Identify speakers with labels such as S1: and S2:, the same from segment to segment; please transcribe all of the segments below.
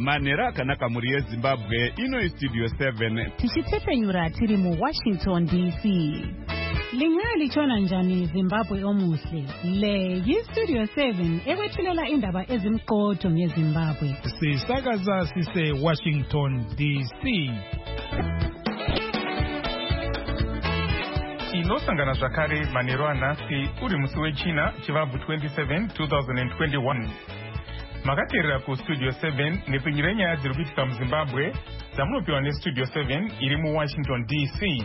S1: Manera akanaka muri yeZimbabwe ino Studio 7
S2: tichitepenyura tiri mu Washington DC. Lingaya lichona njani Zimbabwe omuhle. Le yiStudio 7 ekwethulela indaba ezimqotho ngeZimbabwe.
S3: Sisakaza sise Washington DC. Inosangana zvakare manheru anhasi uri musi wechina chivabvu 27 2021. Makateerera kuStudio 7 nepfenyuro yenyaya dziri kuitika muZimbabwe dzamunopiwa neStudio 7 iri muWashington DC.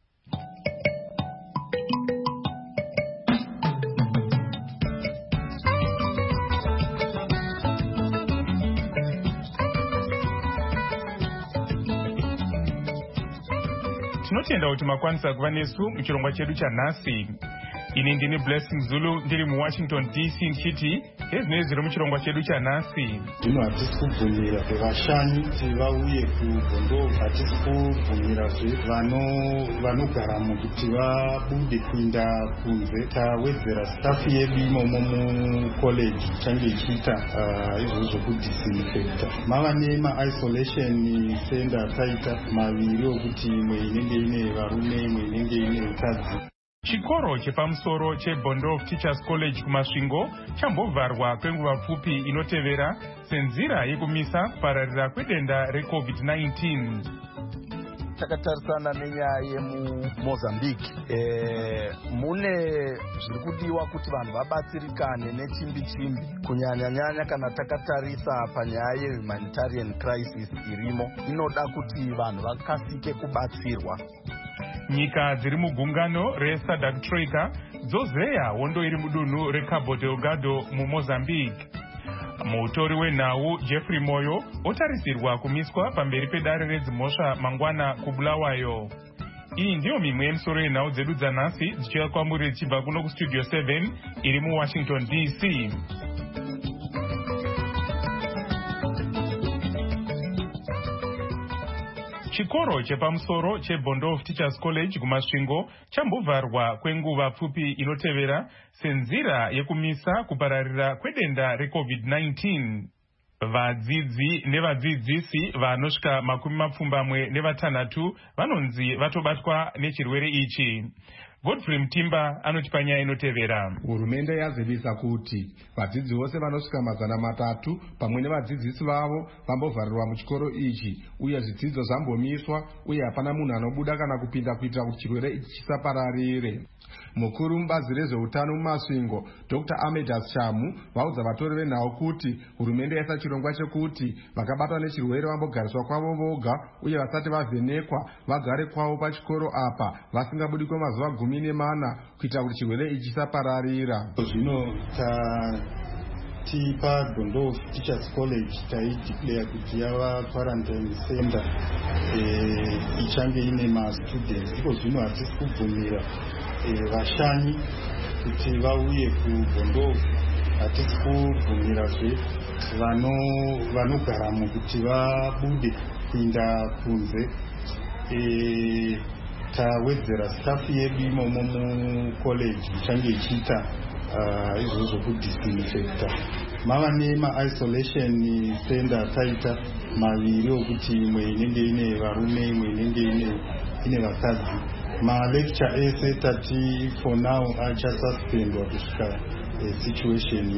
S3: Tinotenda kuti makwanisa kuva nesu muchirongwa chedu chanhasi. Ini ndini Blessing Zulu ndiri muWashington DC ndichiti ezvinenge zviri muchirongwa chedu chanhasi.
S4: Zvino hatisi kubvumira vashanyi kuti vauye kuBhondo, hatisi kubvumira vanogara kuti vabude kuinda kunze. Tawedzera staff yedu imomo mucollege change ichiita izvozvo kudisinfecta. Mava nema-isolation center taita maviri okuti imwe inenge ine varume imwe inenge ine vakadzi.
S3: Chikoro chepamusoro cheBondo Teachers College kumasvingo chambovharwa kwenguva pfupi inotevera senzira yekumisa kupararira kwedenda reCovid-19.
S5: Takatarisana nenyaya yemuMozambique. Mune zviri kudiwa kuti vanhu vabatsirikane nechimbi-chimbi kunyanya-nyanya kana takatarisa panyaya yehumanitarian crisis irimo. Inoda kuti vanhu vakasike kubatsirwa.
S3: Nyika dziri mugungano reSADC Troika dzozeya hondo iri mudunhu reCabo Delgado muMozambique. Mutori wenhau Jeffrey Moyo otarisirwa kumiswa pamberi pedare redzimhosva mangwana kuBulawayo. Iyi ndiyo mimwe yemisoro yenhau dzedu dzanhasi dzichiuya kwamuri dzichibva kuno kuStudio 7 iri muWashington DC. Chikoro chepamusoro cheBondo Teachers College kumasvingo chambovharwa kwenguva pfupi inotevera senzira yekumisa kupararira kwedenda reCovid-19. Vadzidzi nevadzidzisi vanosvika 26 vanonzi vatobatwa nechirwere ichi. Godfrey Mtimba anoti panyaya inotevera.
S6: Hurumende yazivisa kuti vadzidzi vose vanosvika 300 pamwe nevadzidzisi vavo vambovharirwa muchikoro ichi uye zvidzidzo zvambomiswa uye hapana munhu anobuda kana kupinda kuitira kuti chirwere ichi chisapararire. Mukuru mubazi rezveutano mumasvingo Dr. Amedas Chamu vaudza vatori venhau kuti hurumende yaisa chirongwa chekuti vakabatwa nechirwere vambogariswa kwavo voga uye vasati vavhenekwa vagare kwavo pachikoro apa vasingabudi kwemazuva 14 kuitira kuti chirwere ichi chisapararira.
S4: Zvino tipa Bondo Teachers College taideclare kuti yava quarantine center ichange ine mastudents. Iko zvino hatisi kubvumira vashanyi kuti vauye kuBondo, hatisi kubvumirazve vanogara kuti vabude kuinda kunze. Tawedzera staff yedu imomo mucollege ichange ichiita izvozvo kudisinfecta. Mava nema-isolation center taita maviri okuti imwe inenge ine varume imwe inenge ine vakadzi. Malecture ese tati for now achasaspendwa kusvika situation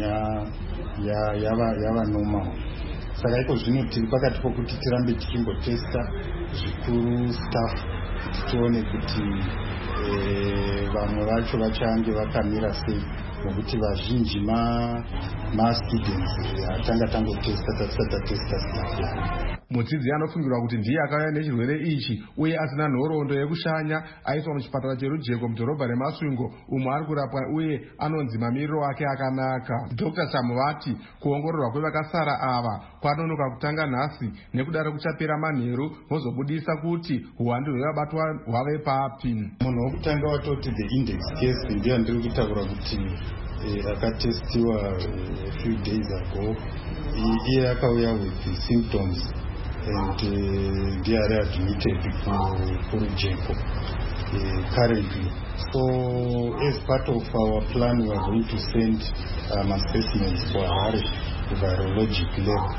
S4: yava normal. Saka iko zvino tiri pakati pokuti tirambe tichimbotesta zvikuru staff kuti tione kuti vamwe vacho vachange vakamira sei, nokuti vazhinji ma-students hatanga tangotesta tasati tatesta staff.
S6: Mudzidzi anofungirwa kuti ndiye akauya nechirwere ichi uye asina nhoroondo yekushanya aiswa muchipatara cherujeko mudhorobha remasvingo umo ari kurapwa uye anonzi mamiriro ake akanaka. Dr. Chamu vati kuongororwa kwevakasara ava kwanonoka kutanga nhasi nekudaro kuchapera manheru vozobudisa kuti uwandu hwevabatwa hwave papi.
S4: Munhu wokutanga watoti the index case ndiye ndiri kutaura kuti akatestiwa a few days ago. Iye akauya with symptoms and they are admitted kurujeko currently. So as part of our plan we are going to send specimens for Harare to virologic lab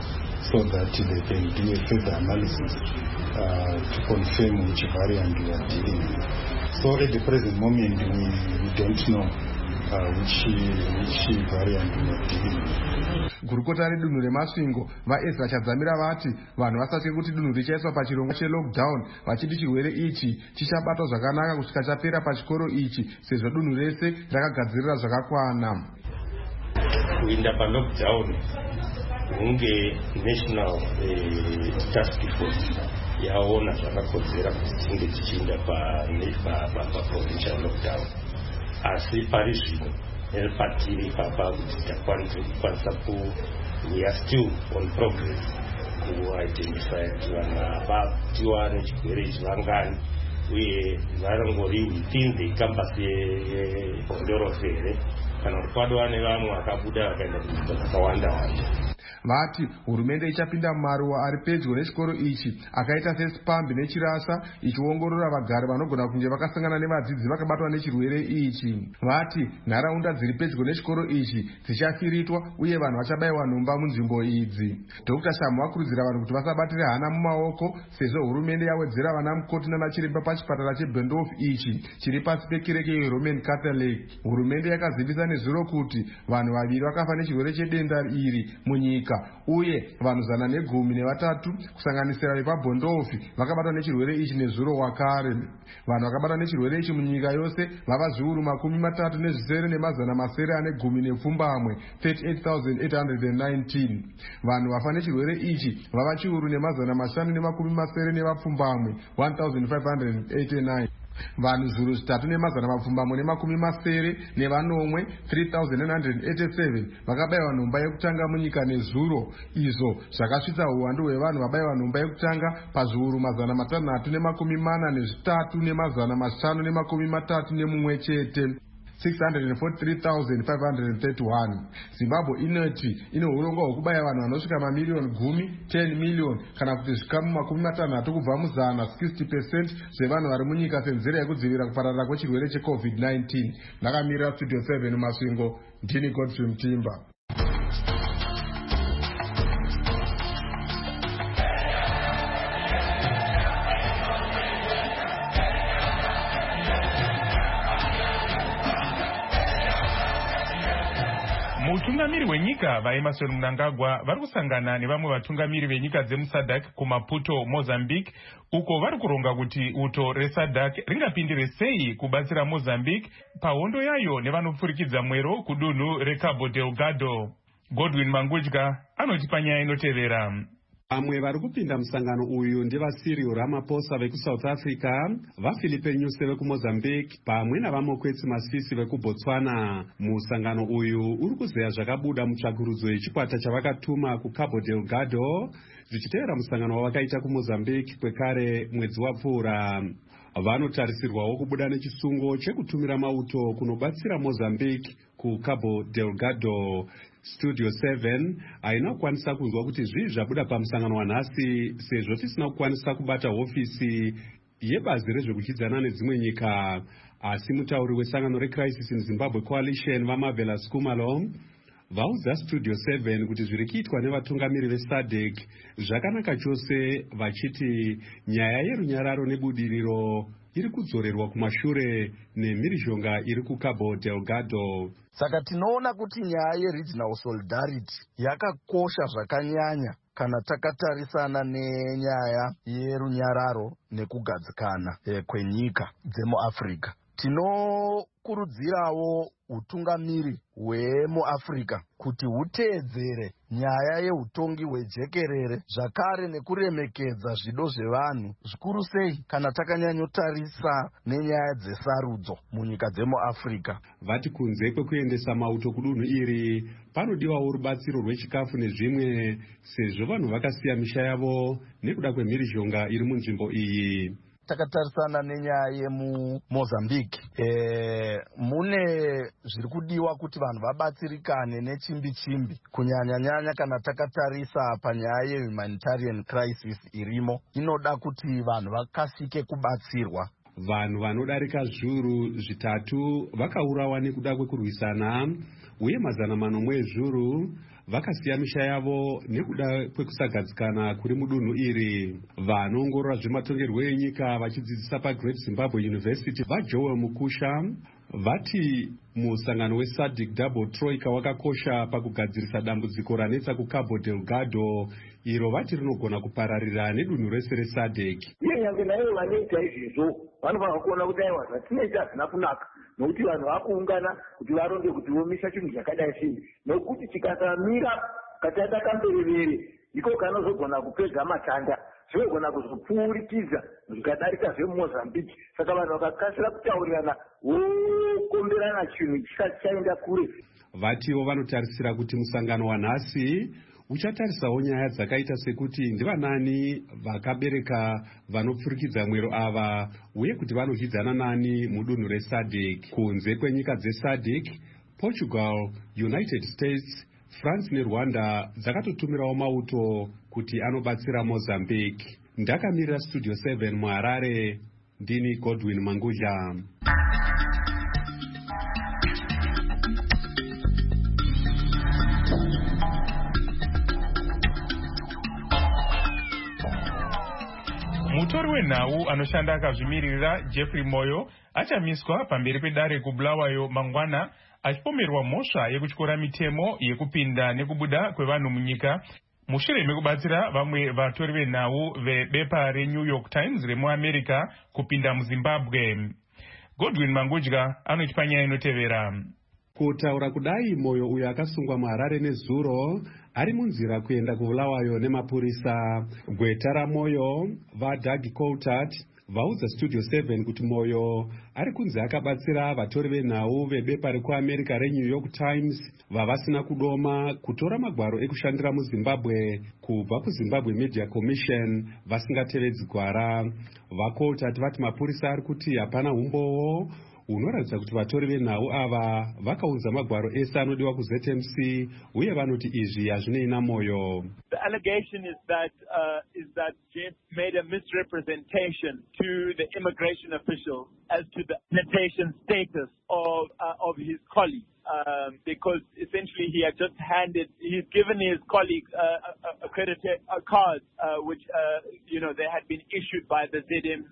S4: so that they can do a further analysis to confirm which variant we are dealing with. So at the present moment, we don't know which variant we are dealing with.
S6: Gurukota redunhu remasvingo vaEzra Chadzamira vati vanhu vasatye kuti dunhu richaiswa pachirongwa chelockdown, vachiti chirwere ichi chichabatwa zvakanaka kusvika chapera pachikoro ichi sezvo dunhu rese rakagadzirira zvakakwana.
S7: Kuinda palockdown hunge national task force yaona zvakakodzera kuti tinge tichiinda paprovincial lockdown, asi pari zvino patiri papa kuti takwanisa we are still on progress kuidentify kuti vanhu vabatiwa nechirwere ichi vangani uye varangori within the campus yeBondorofe here kana kuti padova nevamwe vakabuda vakaenda kunzvimbo dzakawanda-wanda.
S6: Vati hurumende ichapinda mumaruwa ari pedyo nechikoro ichi akaita seSpambi neChirasa ichiongorora vagari vanogona kunge vakasangana nevadzidzi vakabatwa nechirwere ichi. Vati nharaunda dziri pedyo nechikoro ichi dzichafiritwa uye vanhu vachabayiwa nhomba munzvimbo idzi. Dr. Shamu vakurudzira vanhu kuti vasabatire hana mumaoko sezvo hurumende yawedzera vana mukoti nanachiremba pachipatara cheBendorf ichi chiri pasi pekereke yeRoman Catholic. Hurumende yakazivisa nezuro kuti vanhu vaviri vakafa nechirwere chedenda iri munyika uye vanhu 113 kusanganisira vepaBondorf vakabatwa nechirwere ichi nezuro wakare. Vanhu vakabatwa nechirwere ichi munyika yose vava zviuru 37,910 38,819. Vanhu vafa nechirwere ichi vava chiuru 570 1589. Vanhu zviuru 3,370 3,987 vakabayiwa nhomba yekutanga munyika nezuro, izvo zvakasvitsa uwandu hwevanhu vabayiwa nhomba yekutanga pazviuru 633,531 chete. 643,531. Zimbabwe inoti ine urongwa hwekubaya vanhu vanosvika mamiliyoni 10 miliyoni kana kuti zvikamu 60 kubva muzana 60% zvevanhu vari munyika senzira yekudzivirira kupararira kwechirwere cheCovid-19. Ndakamirira Studio 7 Masvingo, ndini Godfrey Mtimba.
S3: Mutungamiri wenyika vaEmmerson Mnangagwa vari kusangana nevamwe vatungamiri venyika dzemuSADC kuMaputo, Mozambique, uko vari kuronga kuti uto reSADC ringapindire sei kubatsira Mozambique pahondo yayo nevanopfurikidza mwero kudunhu reCabo Delgado. Godwin Mangudya anoti panyaya inotevera.
S8: Vamwe vari kupinda musangano uyu ndeva-Cyril Ramaphosa vekuSouth Africa, vaPhilippe Nyusi vekuMozambique pamwe navaMokwetsi Masisi vekuBotswana. Musangano uyu uri kuzeya zvakabuda mutsvakurudzo yechikwata chavakatuma kuCabo Delgado zvichitevera musangano wavakaita kuMozambique kwekare mwedzi wapfuura. Vanotarisirwawo kubuda nechisungo chekutumira mauto kunobatsira Mozambique kuCabo Delgado. Studio 7 haina kukwanisa kunzwa kuti zvii zvabuda pamusangano wanhasi sezvo tisina kukwanisa kubata hofisi yebazi rezvekudyidzana nedzimwe nyika, asi mutauri wesangano reCrisis in Zimbabwe Coalition vaMarvelous Kumalo vaudza Studio 7 kuti zviri kuitwa nevatungamiri veSADC zvakanaka chose, vachiti nyaya yerunyararo nebudiriro iri kudzorerwa kumashure nemhirizhonga iri kuCabo Delgado.
S5: Saka tinoona kuti nyaya yeregional solidarity yakakosha zvakanyanya kana takatarisana nenyaya yerunyararo nekugadzikana kwenyika dzemuAfrica. Tinokurudzirawo utungamiri hwemuAfrica kuti huteedzere nyaya yeutongi hwejekerere zvakare nekuremekedza zvido zvevanhu, zvikuru sei kana takanyanyotarisa nenyaya dzesarudzo munyika dzemuAfrica.
S8: Vati kunze kwekuendesa mauto kudunhu iri panodiwawo rubatsiro rwechikafu nezvimwe, sezvo vanhu vakasiya misha yavo nekuda kwemhirizhonga iri munzvimbo iyi.
S5: Takatarisana nenyaya yemuMozambique, mune zviri kudiwa kuti vanhu vabatsirikane nechimbi-chimbi, kunyanya-nyanya kana takatarisa panyaya yehumanitarian crisis irimo. Inoda kuti vanhu vakasike kubatsirwa.
S8: vanhu vanodarika zviuru zvitatu vakaurawa nekuda kwekurwisana, uye 400 ezviuru vakasiya misha yavo nekuda kwekusagadzikana kuri mudunhu iri. Vanoongorora zvematongerwo enyika vachidzidzisa paGreat Zimbabwe University vaJoel Mukusha vati musangano weSADC Double Troika wakakosha pakugadzirisa dambudziko ranetsa kuCabo Delgado, iro vati rinogona kupararira nedunhu rese reSADC.
S9: Nyange nayo vanoita izvizvo vanofanira kuona kuti aiwa zvatinoita hazvina kunaka, nokuti vanhu vakuungana kuti varonge kuti vomisa chinhu chakadai sei, nokuti tikasamira kataita kamberevere iko kanozogona kupedza matanda, zvinogona kuzopfuurikidza zvikadarika zveMozambique. Saka vanhu vakakasira kutaurirana vokomberana chinhu chaenda kure.
S8: Vatiwo vanotarisira kuti musangano wanhasi uchatarisawo nyaya dzakaita sekuti ndivanani vakabereka vanopfurikidza mwero ava, uye kuti vanozvidzana nani mudunhu reSADC. Kunze kwenyika dzeSADC, Portugal, United States, France neRwanda dzakatotumirawo mauto kuti anobatsira Mozambique. Ndakamirira Studio 7 muHarare, ndini Godwin Mangudla.
S3: Mutori wenhau anoshanda akazvimirira Jeffrey Moyo achamiswa pamberi pedare kuBulawayo mangwana achipomerwa mhosva yekutyora mitemo yekupinda nekubuda kwevanhu munyika mushure mekubatsira vamwe vatori venhau vebepa reNew York Times remuAmerica kupinda muZimbabwe. Godwin Mangudla anotipa nyaya inotevera.
S8: Kutaura kudai, Moyo uyo akasungwa muHarare nezuro ari munzira kuenda kuBulawayo nemapurisa. Gweta raMoyo vaDoug Coulthard vaudza Studio 7 kuti Moyo ari kunzi akabatsira vatori venhau vebepa rekuAmerica reNew York Times vavasina kudoma kutora magwaro ekushandira muZimbabwe kubva kuZimbabwe Media Commission vasingatevedzi gwara. VaCoulthard vati mapurisa ari kuti hapana umbowo unoratidza kuti vatori venhau ava vakaunza magwaro ese anodiwa kuZMC, uye vanoti izvi hazvinei naMoyo.
S10: The allegation is that Jeff made a misrepresentation to the immigration officials as to the detention status of his colleague. Because essentially he's given his colleagues accredited cards, which they had been issued by the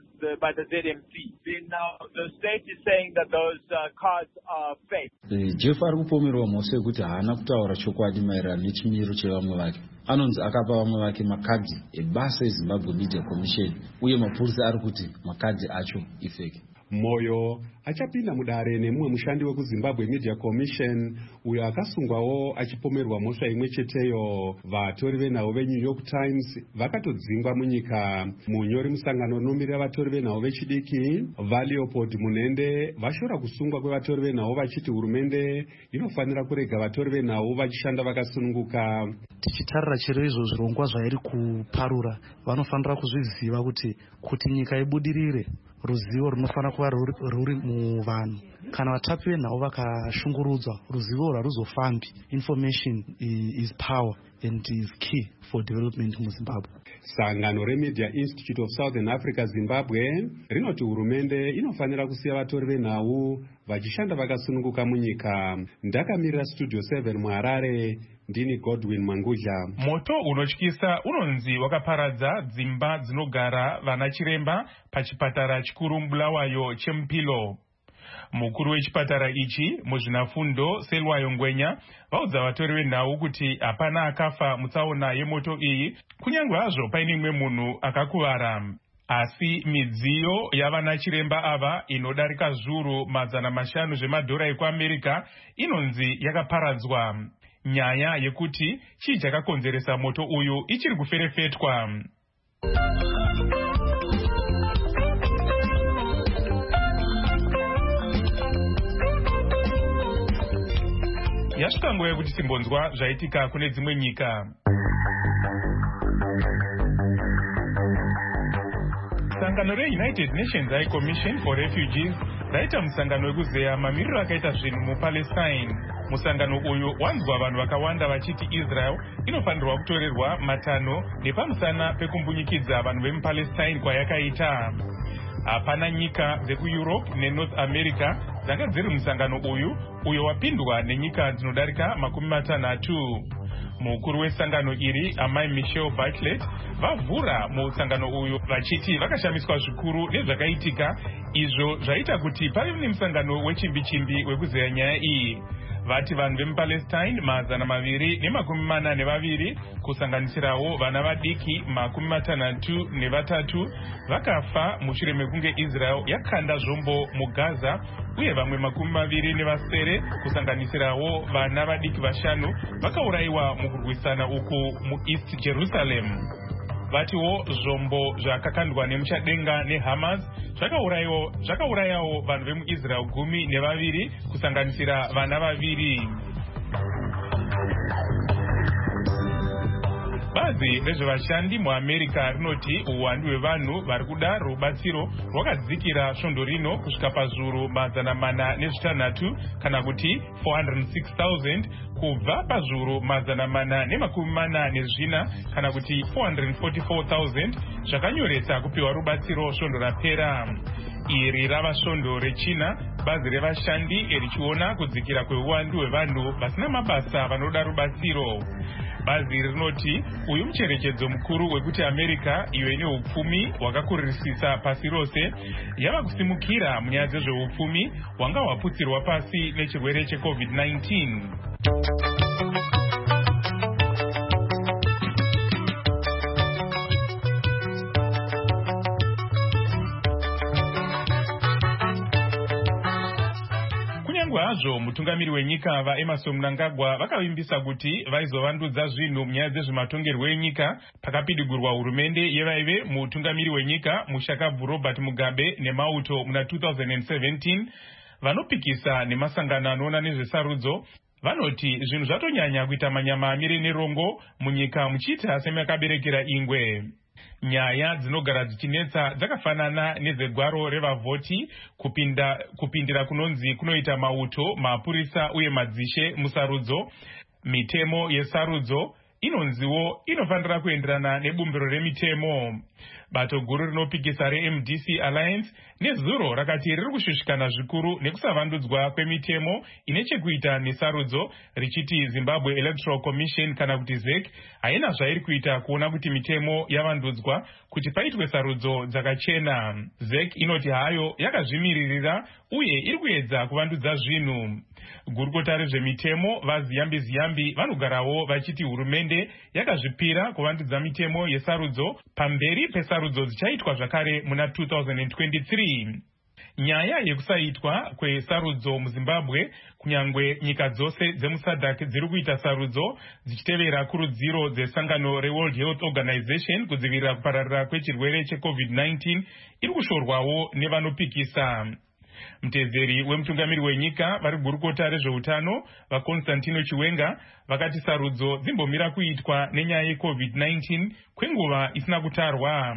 S10: ZMC. Now the state is saying that those cards are fake.
S11: Jeff ari kupomerwa mhosva yekuti haana kutaura chokwadi maererano nechimiro chevamwe vake. Anonzi akapa vamwe vake makadhi ebasa eZimbabwe Media Commission, uye mapurisa ari kuti makadhi acho ifeki.
S8: Moyo achapinda mudare nemumwe mushandi wekuZimbabwe Media Commission uyo akasungwawo achipomerwa mhosva imwe cheteyo. Vatori venhau veNew York Times vakatodzingwa munyika. Munyori musangano unomirira vatori venhau vechidiki vaLeopold Munende vashora kusungwa kwevatori venhau vachiti hurumende inofanira kurega vatori venhau vachishanda vakasununguka.
S12: Tichitarira chero izvo zvirongwa zvairi kuparura, vanofanira kuzviziva kuti nyika ibudirire, ruzivo runofanira kuva ruri muvanhu. Kana vatapi venhau vakashungurudzwa, ruzivo haruzofambi. Information is power and is key for development muZimbabwe.
S8: Sangano reMedia Institute of Southern Africa Zimbabwe rinoti hurumende inofanira kusiya vatori venhau vachishanda vakasununguka munyika. Ndakamirira Studio 7 muHarare, ndini Godwin Mangudla.
S3: Moto unotyisa unonzi wakaparadza dzimba dzinogara vana chiremba pachipatara chikuru muBulawayo cheMupilo. Mukuru wechipatara ichi muzvinafundo Selwayo Ngwenya vaudza vatori venhau kuti hapana akafa mutsaona yemoto iyi, kunyange hazvo paine mumwe munhu akakuvara. Asi midziyo yavana chiremba ava inodarika zviuru 500 zvemadhora ekuAmerica inonzi yakaparadzwa. Nyaya yekuti chii chakakonzeresa moto uyu ichiri kuferefetwa. Yasvika nguva yekuti timbonzwa zvaitika kune dzimwe nyika. Sangano reUnited Nations High Commission for Refugees raita musangano wekuzeya mamiriro akaita zvinhu muPalestine. Musangano uyu wanzwa vanhu vakawanda vachiti Israel inofanirwa kutorerwa matano nepamusana pekumbunyikidza vanhu vemuPalestine kwayakaita. hapana nyika dzekueurope nenorth america dzanga dziri musangano uyo wapindwa nenyika dzinodarika 60. mukuru wesangano iri amai Michelle Bachelet vavhura musangano uyu vachiti vakashamiswa zvikuru nezvakaitika izvo zvaita kuti pave nemusangano wechimbi-chimbi wekuzeya nyaya iyi. Vati vanhu vemupalestine 242 kusanganisirawo vana vadiki 63 vakafa mushure mekunge Israel yakanda zvombo muGaza, uye vamwe 27 kusanganisirawo vana vadiki 5 vakaurayiwa mukurwisana uku muEast Jerusalem. Vatiwo zvombo zvakakandwa nemuchadenga neHamas zvakaurayawo vanhu vemuIsrael 12 kusanganisira vana 2. Bazi rezvevashandi muAmerica rinoti uwandu hwevanhu vari kuda rubatsiro rwakadzikira svondo rino kusvika pazviuru 406 kana kuti 406,000 kubva pazviuru 444 kana kuti 444,000 zvakanyoretsa kupiwa rubatsiro svondo rapera. Iri rava svondo rechina, bazi revashandi richiona kudzikira kweuwandu hwevanhu vasina mabasa vanoda rubatsiro. Bazi rinoti uyu mucherechedzo mukuru wekuti America iyo ine upfumi hwakakurisisa pasi rose yava kusimukira munyaya dzezveupfumi hwanga hwaputsirwa pasi nechirwere cheCovid-19. Hazvo mutungamiri wenyika vaEmmerson Mnangagwa vakavimbisa kuti vaizovandudza zvinhu munyaya dzezvematongerwo enyika pakapidigurwa hurumende yevaive mutungamiri wenyika mushakabvu Robert Mugabe neMauto muna 2017. Vanopikisa nemasangano anoona nezvesarudzo vanoti zvinhu zvatonyanya kuita manyama amire nerongo munyika muchiita semakaberekera ingwe. Nyaya dzinogara dzichinetsa dzakafanana nezegwaro revavhoti, kupindira kunonzi kunoita mauto, mapurisa uye madzishe musarudzo. Mitemo yesarudzo inonziwo inofanira kuenderana nebumbiro remitemo. Bato guru rinopikisa reMDC Alliance nezuro rakati riri kushushikana zvikuru nekusavandudzwa kwemitemo ine chekuita nesarudzo, richiti Zimbabwe Electoral Commission kana kuti ZEC haina zvairi kuita kuona kuti mitemo yavandudzwa kuti paitwe sarudzo dzakachena. ZEC inoti hayo yakazvimiririra uye iri kuedza kuvandudza zvinhu. Gurukota rezvemitemo vaZiyambi vanogarawo vachiti hurumende yakazvipira kuvandudza mitemo yesarudzo pamberi pesarudzo dzichaitwa zvakare muna 2023. Nyaya yekusaitwa kwesarudzo muZimbabwe, kunyangwe nyika dzose dzemuSADC dziri kuita sarudzo dzichitevera kurudziro dzesangano reWorld Health Organization kudzivirira kupararira kwechirwere cheCovid-19, iri kushorwawo nevanopikisa. Muteveri wemutungamiri wenyika vari gurukota rezveutano vaConstantino Chiwenga vakati sarudzo dzimbomira kuitwa nenyaya yeCovid-19 kwenguva isina kutarwa.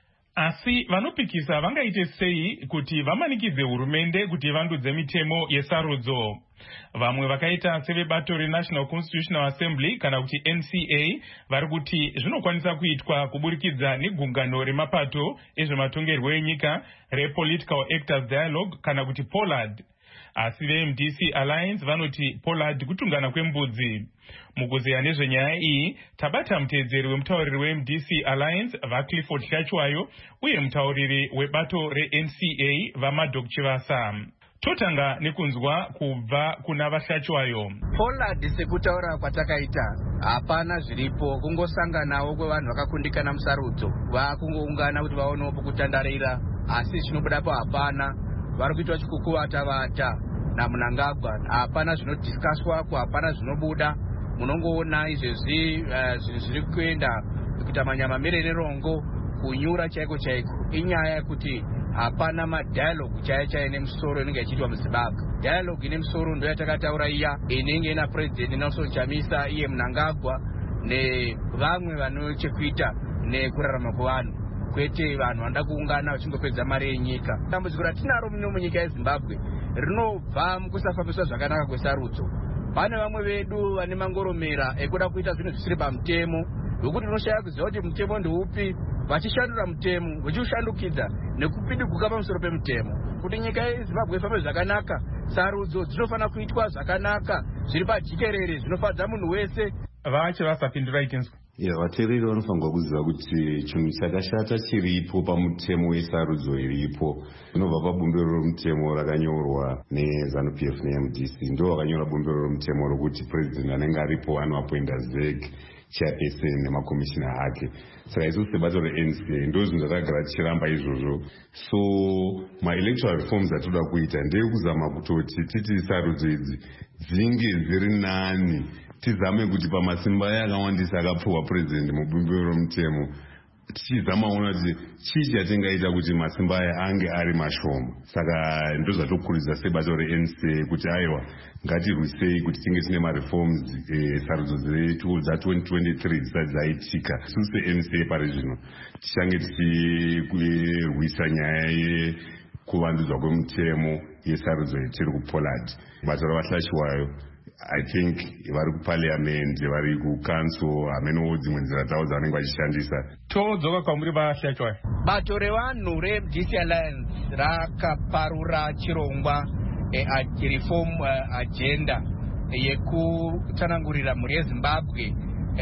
S3: Asi vanopikisa vangaite sei kuti vamanikidze hurumende kuti vandudze mitemo yesarudzo. Vamwe vakaita sevebato reNational Constitutional Assembly kana kuti NCA vari kuti zvinokwanisa kuitwa kuburikidza negungano remapato ezvematongerwo enyika rePolitical Actors Dialogue kana kuti POLAD. Asi veMDC Alliance vanoti POLAD kutungana kwembudzi. Mukuzeya nezvenyaya iyi tabata mutedzeri wemutauriri weMDC Alliance vaClifford Hlachwayo uye mutauriri webato reNCA vaMadok Chivasa. Totanga nekunzwa kubva kuna vaHlachwayo.
S13: POLAD sekutaura kwatakaita hapana zviripo, kungosanganawo kwevanhu vakakundikana musarudzo vakungoungana kuti vaonewo pokutandarira, asi chinobudapo hapana. Vari kuitwa chikukuvata vata naMnangagwa, hapana zvinodhiskaswako, hapana zvinobuda. Munongoona izvezvi zviri kuenda kuita manyama merere rongo, kunyura chaiko inyaya yekuti hapana madialogue chaiye nemusoro inenge ichiitwa muZimbabwe. Dialogue ine musoro ndo yatakataura iya inenge ina President Nelson Chamisa iye Mnangagwa nevamwe vanochekuita nekurarama kwevanhu, kwete vanhu vanoda kuungana vachingopedza mari yenyika. Dambudziko ratinaro munyika yeZimbabwe rinobva mukusafambiswa zvakanaka kwesarudzo. Pane vamwe vedu vane mangoromera ekuda kuita zvinhu zvisiri pamutemo, zvokuti unoshaya kuziva kuti mutemo ndeupi vachishandura mutemo vachiushandukidza nekupidiguka pamusoro pemutemo kuti nyika yezimbabwe ifambe zvakanaka. Sarudzo dzinofanira kuitwa zvakanaka zviri pajikerere zvinofadza munhu wese.
S3: vache vasapindura itinzwa.
S14: Vateereri vanofanirwa kuziva kuti chinhu chakashata chiripo pamutemo wesarudzo iripo zvinobva pabumbiro romutemo rakanyorwa neZANU-PF neMDC. Ndo vakanyora bumbiro romutemo rokuti president anenge aripo anoapointa ZEC chairperson nemakomishina ake. Saka isusu sebato reNCA ndo zvinhu zvakagara tichiramba izvozvo. So maelectoral reforms atinoda kuita ndeyekuzama kutoti titi sarudzo idzi dzinge dziri nani, tizame kuti pamasimba aya akawandisa akapuwa president mubumbiro romutemo tichizamaona kuti chii chatingaita kuti masimba aya ange ari mashoma. Saka ndo zvatokurudzira sebato reNCA kuti aiwa ngatirwisei kuti tinge tine mareforms sarudzo dzetu dza2023 dzisati dzaitika. Isusu seNCA pari zvino tichange tichirwisa nyaya yekuvandudzwa kwemutemo yesarudzo yetiri kuPoland. Bato ravashashiwayo I think vari kuparliament, vari kucouncil, hamenowo dzimwe nzira dzavo dzavanenge vachishandisa.
S3: Todzoka kwamuri vashachwayo.
S13: Bato revanhu reMDC Alliance rakaparura chirongwa reform agenda yekutsanangurira mhuri yeZimbabwe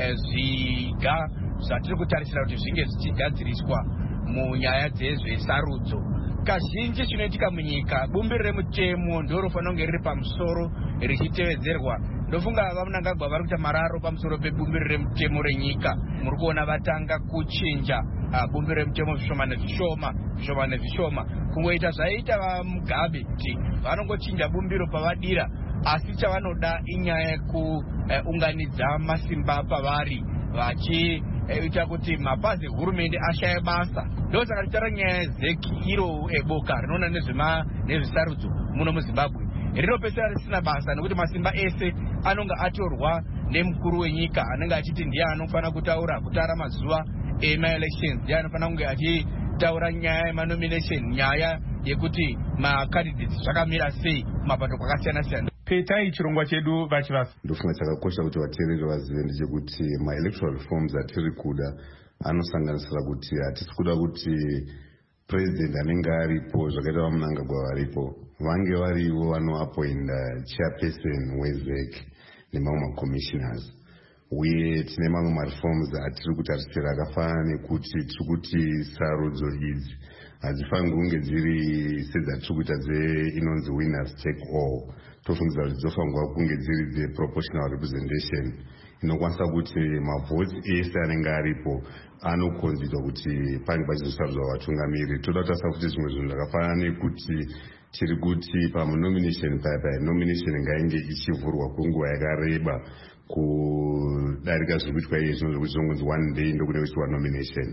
S13: zviga zvatiri kutarisira kuti zvinge zvichigadziriswa munyaya dzezvesarudzo. Kazhinji chinoitika munyika bumbiro remutemo ndiro rofanira kunge riri pamusoro richitevedzerwa. Ndofunga vamunangagwa vari kuita mararo pamusoro pebumbiro remutemo renyika. Muri kuona vatanga kuchinja bumbiro remutemo zvishoma nezvishoma kungoita zvaiita vaMugabe kuti vanongochinja bumbiro pavadira, asi chavanoda inyaya yekuunganidza masimba pavari vachiita kuti mapazi ehurumende ashaye basa. Ndosaka tichitaura nyaya yeZEC iro boka rinoona nezvesarudzo muno muZimbabwe rinopedzisira risina basa nekuti masimba ese anonga atorwa nemukuru wenyika anenge achiti ndiye anofanira kutaura kutara mazuva emaelections, ndiye anofanira kunge achitaura nyaya yemanomination, nyaya yekuti macandidates zvakamira sei mapato kwakasiyana siyana.
S3: Petai chirongwa chedu vachivasa.
S14: Ndofunga chakakosha kuti vateereri vazive ndechekuti maelectoral reforms atiri kuda anosanganisira kuti hatisi kuda kuti president anenge aripo zvakaita vamunangagwa varipo vange varivo vanoapointa chairperson weZEC nemamwe macommissioners. Uye tine mamwe mareforms atiri kutarisira akafanana nekuti tiri kuti sarudzo idzi hadzifaniri kunge dziri sedzatiri kuita inonzi winners take all. Tofungidzira kuti dzofanirwa kunge dziri dzeproportional representation inokwanisa kuti mavhoti ese anenge aripo anokonzerwa kuti pange pachizosarudzwa vatungamiri. Toda kutarisa kuti zvimwe zvinhu zvakafanana nekuti tiri kuti pamunomination nomination ngainge ichivhurwa kwenguva yakareba kudarika zviri kuitwa iye zvino zvokuti zvinongonzi one day ndokune kuchiitwa nomination.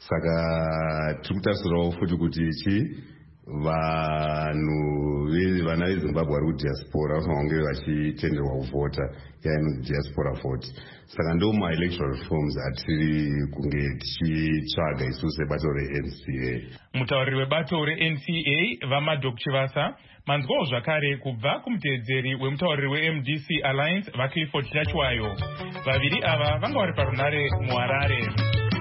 S14: Saka tiri kutarisirawo futi kuti vana veZimbabwe vari kudiaspora vanofanira kunge vachitenderwa kuvhota yainonzi diaspora vote. Saka ndo maelectoral reforms atiri kunge tichitsvaga isusu sebato reNCA.
S3: Mutauriri webato reNCA vaMadok Chivasa manzwawo zvakare kubva kumuteedzeri wemutauriri weMDC Alliance vaClifford Shachwayo. Vaviri ava vanga vari parunare muHarare.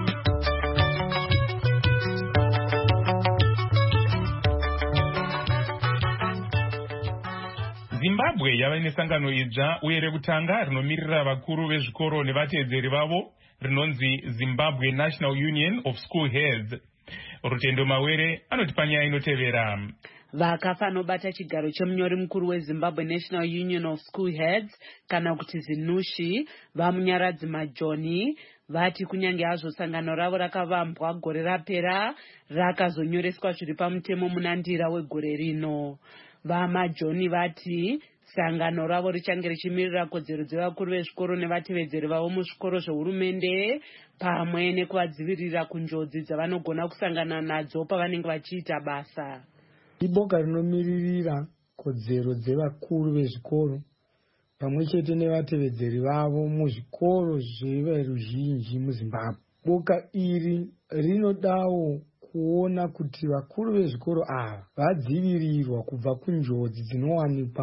S3: Zimbabwe yava nesangano idzva uye rekutanga rinomirira vakuru vezvikoro nevateedzeri vavo rinonzi Zimbabwe National Union of School Heads. Rutendo Mawere anoti panyaya inotevera.
S15: Vakafanobata chigaro chemunyori mukuru weZimbabwe National Union of School Heads kana kuti ZINUSHI vamunyaradzi Majoni vati kunyange hazvo sangano ravo rakavambwa gore rapera rakazonyoreswa zviri pamutemo munandira wegore rino. VaMajoni vati sangano ravo richange richimirira kodzero dzevakuru vezvikoro nevatevedzeri vavo muzvikoro zvehurumende pamwe nekuvadzivirira kunjodzi dzavanogona kusangana nadzo pavanenge vachiita basa.
S16: Iboka rinomiririra kodzero dzevakuru vezvikoro pamwe chete nevatevedzeri vavo muzvikoro zveveruzhinji muZimbabwe. Boka iri rinodawo kuona kuti vakuru vezvikoro ava vadzivirirwa kubva kunjodzi dzinowanikwa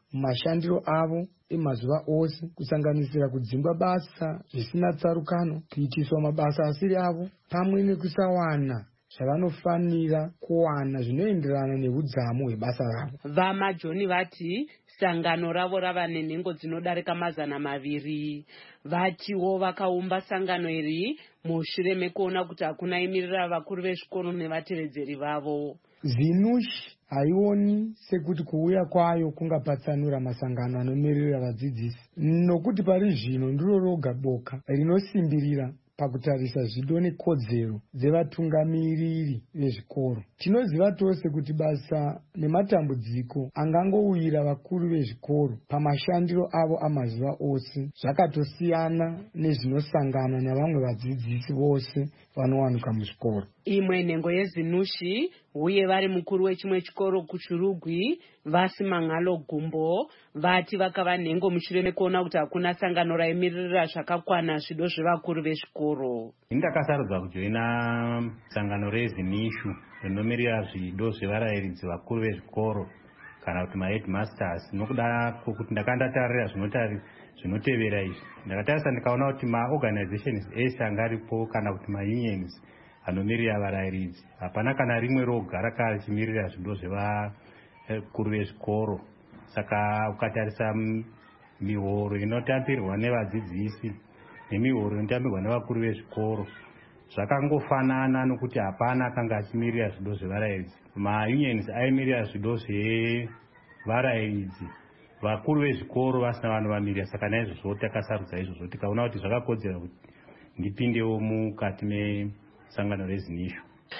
S16: mashandiro avo emazuva ose, kusanganisira kudzimba basa zvisina tsarukano, kuitiswa mabasa asiri avo, pamwe nekusawana zvavanofanira kuwana zvinoenderana neudzamu hwebasa ravo.
S15: VaMajoni vati sangano ravo rava nenhengo dzinodarika 200. Vatiwo vakaumba sangano iri mushure mekuona kuti hakuna imirira vakuru vezvikoro nevatevedzeri vavo.
S16: ZINUSH haioni sekuti kuuya kwayo kungapatsanura masangano anomirira vadzidzisi, nokuti pari zvino ndiro roga boka rinosimbirira pakutarisa zvido nekodzero dzevatungamiriri vezvikoro. Tinoziva tose kuti basa nematambudziko angangouyira vakuru vezvikoro pamashandiro avo amazuva ose zvakatosiyana nezvinosangana navamwe vadzidzisi vose vanowanikwa muzvikoro.
S15: Imwe nhengo yeZINUSH uye vari mukuru wechimwe chikoro kuChirugwi Vasimangalo Gumbo vati vakava nhengo mushure mekuona kuti hakuna sangano raimirira zvakakwana zvido zvevakuru vezvikoro.
S17: Ndakasarudza kujoina sangano reZINUSH rinomirira zvido zvevarayiridzi vakuru vezvikoro kana kuti maheadmasters, nokuda kwokuti ndakandatarira zvinotevera izvi. Ndakatarisa ndikaona kuti maorganizations ese angaripo kana kuti maunions anomirira varayiridzi hapana kana rimwe roga rakachimirira zvido zvevakuru vezvikoro. Saka ukatarisa mihoro inotambirwa nevadzidzisi nemihoro inotambirwa nevakuru vezvikoro zvakangofanana, nokuti hapana akanga achimirira zvido zvevarayiridzi. Maunions aimirira zvido zvevarayiridzi, vakuru vezvikoro vasina vanovamirira. Saka naizvozvo takasarudza izvozvo, tikaona kuti zvakakodzera kuti ndipindewo mukati mesangano reZINUSH.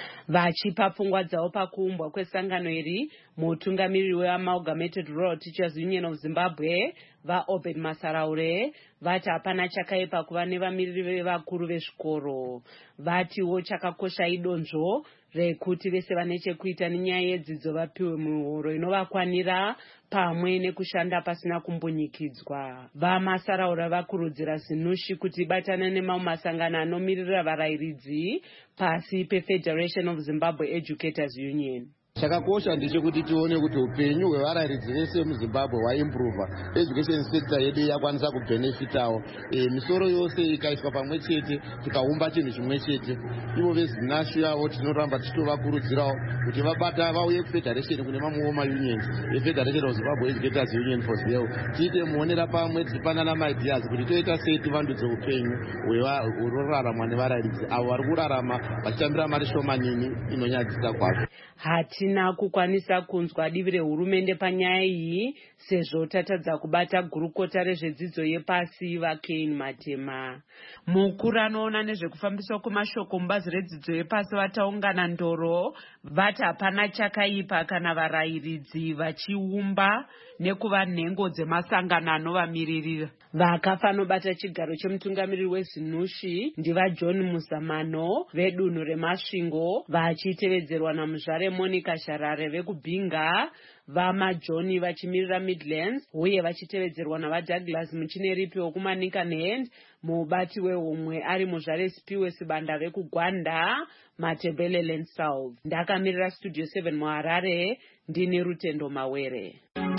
S15: Vachipa pfungwa dzavo pakuumbwa kwesangano iri, mutungamiriri weAmalgamated Rural Teachers Union of Zimbabwe vaObed Masaraure vati hapana chakaipa kuva nevamiriri vevakuru vezvikoro. Vatiwo chakakosha idonzvo rekuti vese vane chekuita nenyaya yedzidzo vapiwe mihoro inovakwanira pamwe nekushanda pasina kumbunyikidzwa. VaMasaraura vakurudzira ZINUSH kuti ibatane nemamwe masangano anomirira varayiridzi pasi peFederation of Zimbabwe Educators Union.
S18: Chakakosha ndechekuti tione kuti upenyu hwevarayiridzi vese muZimbabwe hwaimprova, education sector yedu yakwanisa kubenefitawo, misoro yose ikaiswa pamwe chete, tikaumba chinhu chimwe chete. Ivo veZINUSH yavo tinoramba tichitovakurudzirawo kuti vauye kufederation kune mamwewo maunions eFederation of Zimbabwe Educators Union for ZEU, tiite muonera pamwe tichipanana maideas kuti toita sei tivandudze upenyu hunoraramwa nevarayiridzi avo vari kurarama vachitambira mari shomanini inonyadzisa kwazvo.
S15: Hatina kukwanisa kunzwa divi rehurumende panyaya iyi sezvo tatadza kubata gurukota rezvedzidzo yepasi vaKane Matema. Mukuru anoona nezvekufambiswa kwemashoko mubazi redzidzo yepasi vataungana Ndoro vati hapana chakaipa kana varayiridzi vachiumba nekuva nhengo dzemasangano anovamiririra. Vakafanobata chigaro chemutungamiriri weZINUSH ndivaJohn Muzamano vedunhu reMasvingo vachitevedzerwa namuzvare Monica Sharare vekubhinga, VaMajoni vachimirira Midlands uye vachitevedzerwa navaDouglas Muchineripi wokuManicaland, mubati wehomwe ari muzvare Spiwe Sibanda vekugwanda, Matebeleland South. Ndakamirira Studio 7 muHarare, ndini Rutendo Mawere.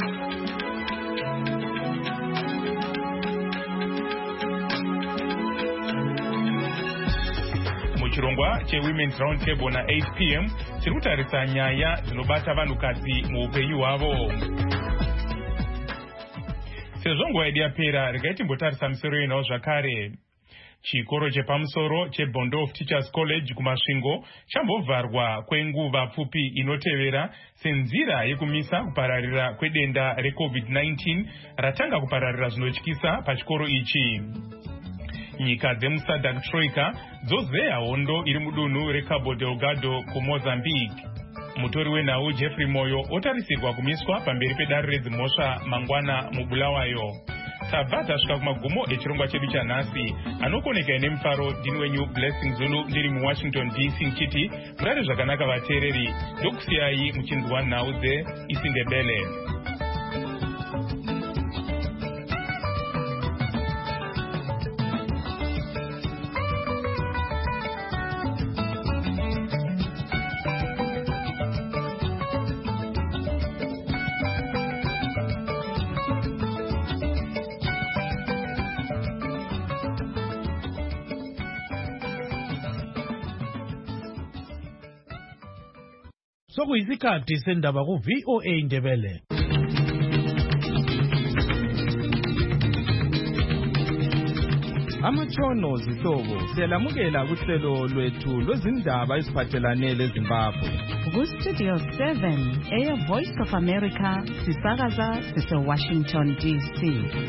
S3: Muchirongwa cheWomen's Roundtable na 8 p.m. tiri kutarisa nyaya dzinobata vanhukadzi muupenyu hwavo. Sezvo nguva yedu yapera, regai timbotarisa misoro yenawo zvakare. Chikoro chepamusoro cheBondo of Teachers College kuMasvingo chambovharwa kwenguva pfupi inotevera senzira yekumisa kupararira kwedenda reCovid-19 ratanga kupararira zvinotyisa pachikoro ichi. Nyika dzemuSADC Troika dzozeya hondo iri mudunhu reCabo Delgado kuMozambique. Mutori wenhau Jeffrey Moyo otarisirwa kumiswa pamberi pedare redzimhosva mangwana muBulawayo. Tabva tasvika kumagumo echirongwa chedu chanhasi. Anokoneka nemufaro ndini wenyu Blessing Zulu ndiri muWashington DC nchiti murare zvakanaka vateereri, ndokusiyai muchinzwa nhau dzeIsindebele.
S19: Sokuyisikhathi sendaba ku VOA Indebele.
S20: Amatshono zihlobo siyalamukela kuhlelo lwethu lwezindaba eziphathelane leZimbabwe.
S2: Ku-Studio 7 eya Voice of America sisakaza sise-Washington DC.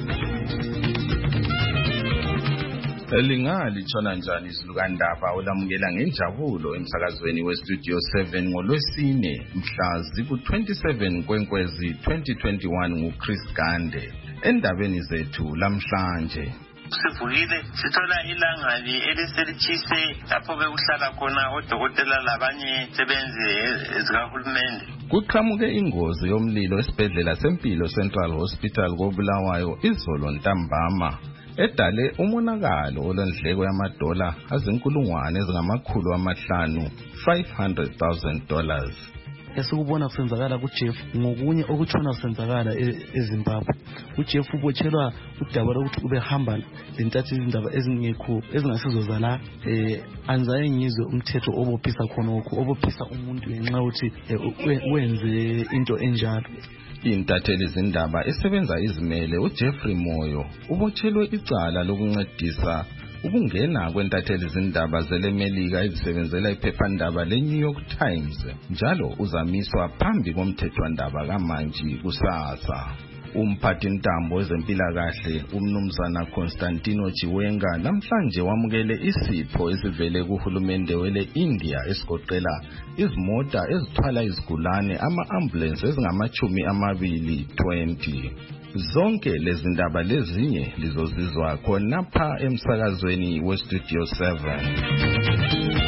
S21: Lingalitshona njani izilukandaba olamukela ngenjabulo emsakazweni we-Studio 7 ngolwesine mhla ziku-27 kwenkwezi 2021 nguChris Gande. Endabeni zethu lamhlanje
S22: sivukile sithola ilangali eliselithise lapho bekuhlala khona odokotela labanye sebenzi ezikahulumende.
S21: Kuqhamuke ingozi yomlilo esibhedlela sempilo Central Hospital koBulawayo izolo ntambama edale umonakalo olendleko yamadola azinkulungwane ezingamakhulu 500,000.
S12: Esikubona kusenzakala kuJeff ngokunye okutshona kusenzakala eZimbabwe. uJeff ubotshelwa udaba lokuthi ubehamba lentathu izindaba ezingekho ezingasizo zala anzaye ngizwe umthetho obophisa khonokho obophisa umuntu ngenxa ukuthi wenze into enjalo.
S21: Intatheli izindaba esebenza izimele uJeffrey Moyo ubotshelwe icala lokuncedisa ukungena kwentatheli izindaba zelemelika ezisebenzela iphephandaba leNew York Times njalo uzamiswa phambi komthethwandaba kaManji kusasa. Umphathi ntambo wezempilakahle umnumzana Constantino Chiwenga namhlanje wamukele isipho esivele kuhulumende wele India esigoqela izimota ezithwala izigulane ama-ambulance ezingama-20. Zonke lezindaba lezinye lizozizwa khonapha emsakazweni we-Studio 7.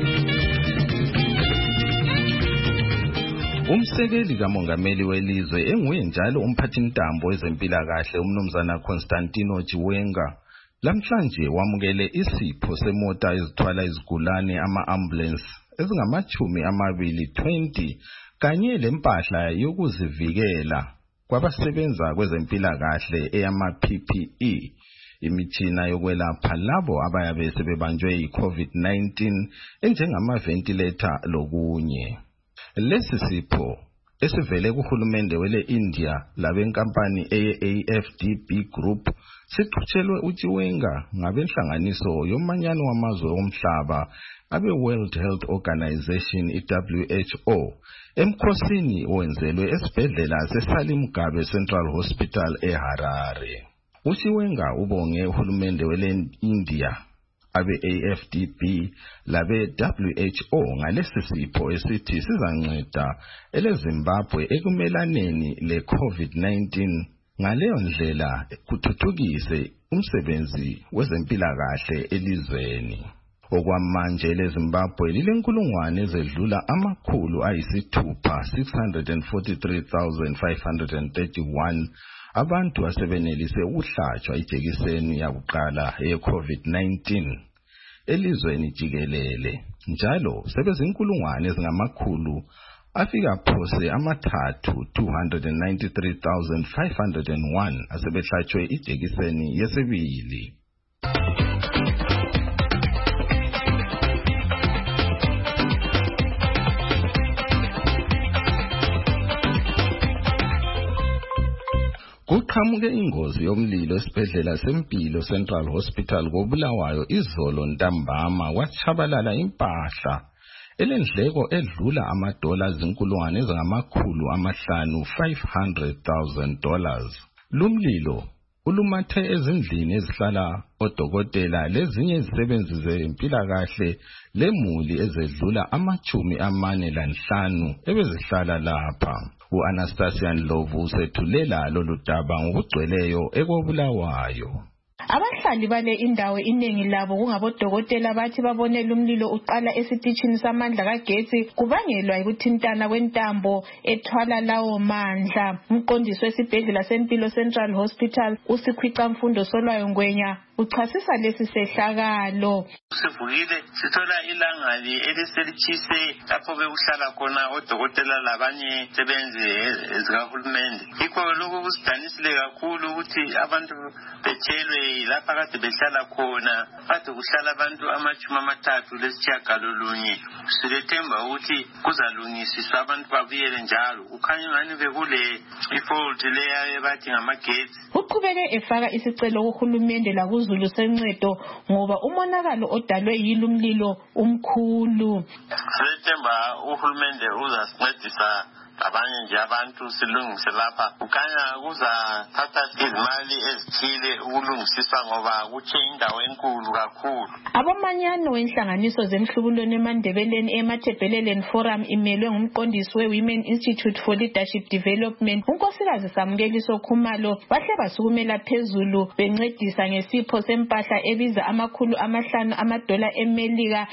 S21: Umsekeli kamongameli welizwe enguye njalo umphathi ntambo wezempilakahle umnumzana Constantino Chiwenga lamhlanje wamukele isipho semota ezithwala izigulane ama-ambulance ezingama-20 kanye lempahla yokuzivikela kwabasebenza kwezempilakahle eyama-PPE, imitshina yokwelapha labo abayabe sebebanjwe yi-COVID-19 enjengama-ventilator lokunye. Lesi sipho esivele kuhulumende wele India labenkampani AFDB Group sithutshelwe uChiwenga ngabenhlanganiso yomanyano wamazwe omhlaba abe-World Health Organization WHO emkhosini owenzelwe esibhedlela seSalim Mugabe Central Hospital eHarare. uChiwenga ubonge uhulumende wele India abe-AFDB labe-WHO ngalesi sipho esithi sizanceda eleZimbabwe ekumelaneni le-COVID-19 ngaleyo ndlela kuthuthukise umsebenzi wezempilakahle elizweni. Okwamanje leZimbabwe lilenkulungwane ezedlula 643,531 abantu asebenelise ukuhlatshwa ijekiseni yakuqala ye-COVID-19 elizweni jikelele. Njalo sebezinkulungwane ezingamakhulu afika phose 293,501 asebehlatshwe ijekiseni yesibili. Kuqhamuke ingozi yomlilo esibhedlela sempilo Central Hospital koBulawayo izolo ntambama kwatshabalala impahla elendleko edlula amadola azinkulungwane ezingamakhulu 500,000. Lumlilo ulumathe ezindlini ezihlala odokotela lezinye izisebenzi zempilakahle lemuli ezedlula 45 ebezihlala lapha. U-Anastasia Ndlovu usethulela lolu daba ngokugcweleyo ekoBulawayo.
S23: Abahlali bale indawo iningi labo kungabodokotela bathi babonela umlilo uqala esitishini samandla kagetsi kubangelwa ukuthintana kwentambo ethwala lawo mandla. Umqondisi wesibhedlela sempilo Central Hospital uSikhwicamfundo Solwayo Ngwenya uchasisa lesi sehlakalo.
S22: Sivukile sithola ilangali eliselitshise lapho bekuhlala khona odokotela labanye sebenzi ezikahulumende. Yikho lokhu kusidanisile kakhulu ukuthi abantu betshelwe lapha kade behlala khona kade kuhlala abantu 33 silethemba ukuthi kuzalungisiswa abantu babuyele njalo. Ukhanya ngani bekule ifault leya bathi ngamagetsi.
S23: Uqhubeke efaka isicelo kuhulumende lakuzulu sencedo ngoba umonakalo odalwe yilumlilo umkhulu.
S22: Silethemba uhulumende uzasincedisa abanye nje abantu silungise lapha. Ukhanya kuzathatha izimali ezithile ukulungisiswa ngoba kutshe indawo enkulu kakhulu.
S23: Abamanyano wenhlanganiso zemhlubulweni eMandebeleni eMathebheleleni Forum imelwe ngumqondisi we-Women Institute for Leadership Development unkosikazi Samukeliso Khumalo bahle basukumela phezulu bencedisa ngesipho sempahla ebiza $500 eMelika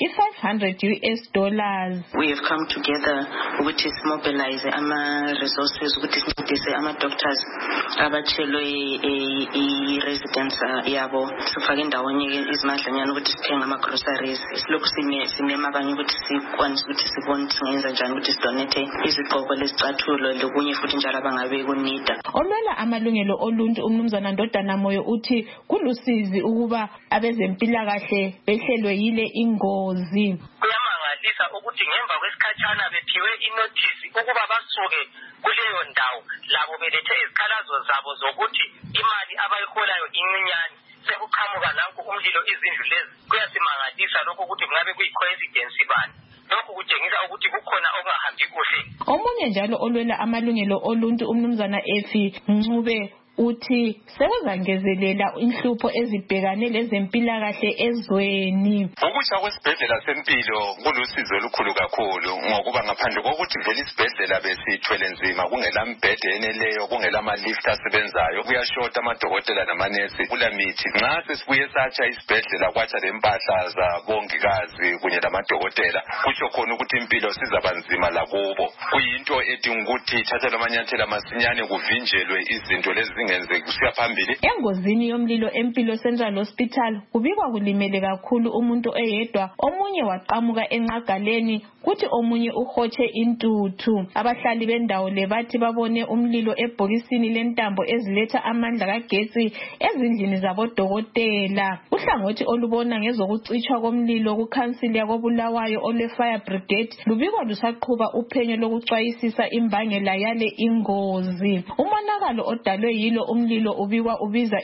S23: $500.
S1: We have come together ukuthi mobilize ama-resources ukuthi sincedise ama-doctors abatshelwe i-residence yabo sifake ndawonye izimadlanyana ukuthi sithenge ama-groceries. Silokhu simema abanye ukuthi sikwanise ukuthi sibone singenza njani ukuthi sidonate izigqoko lezicathulo lokunye futhi njalo abangabe kunida.
S23: Olwela amalungelo oluntu umnumzana Ndodana Moyo uthi kulusizi ukuba abezempilakahle behlelwe yile ingozi.
S4: Kuyamangalisa ukuthi ngemva kwesikhatshana bephiwe inothisi ukuba basuke kuleyo ndawo labo belethe izikhalazo zabo zokuthi imali abayiholayo incinyane sekuqhamuka nanku umlilo izindlu lezi. Kuyasimangalisa lokho ukuthi kungabe kuyi-coincidence bani. Lokhu kutshengisa ukuthi kukhona okungahambi kuhle.
S23: Omunye njalo olwela amalungelo oluntu umnumzana Efi Ncube uthi sekuzangezelela inhlupho ezibhekane lezempilakahle ezweni.
S7: Ukusha kwesibhedlela sempilo kulusizo olukhulu kakhulu ngokuba ngaphandle kokuthi vele isibhedlela besithwele nzima kungela mbhede eneleyo kungela ama-lift asebenzayo kuyashota amadokotela namanesi kula mithi. Nxa sesibuye satsha isibhedlela kwatsha lempahla zabongikazi kunye lamadokotela kusho khona ukuthi impilo sizaba nzima lakubo. Kuyinto edinga ukuthi ithathelwe amanyathelo masinyane kuvinjelwe izinto lezi kusiya phambili.
S23: Engozini yomlilo eMpilo Central Hospital kubikwa kulimele kakhulu umuntu oyedwa, omunye waqamuka enqagaleni kuthi omunye uhotshe intuthu. Abahlali bendawo le bathi babone umlilo ebhokisini lentambo eziletha amandla kagetsi ezindlini zabodokotela. Uhlangothi olubona ngezokucitshwa komlilo kukhansili yakobulawayo ole fire brigade lubikwa lusaqhuba uphenyo lokuxwayisisa imbangela yale ingozi. Umonakalo odalwe yilo umlilo ubikwa ubiza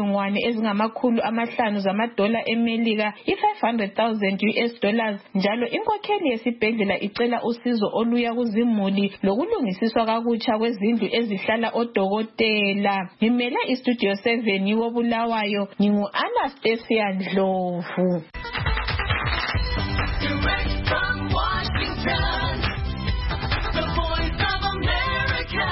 S23: $500,000 eMelika $500,000 njalo inkokheli yesibhedlela icela usizo oluya kuzimuli lokulungisiswa kakutsha kwezindlu ezihlala odokotela. Ngimele istudio 7 yobulawayo ngingu Anastasia Ndlovu.
S24: Direct from Washington, the voice of America.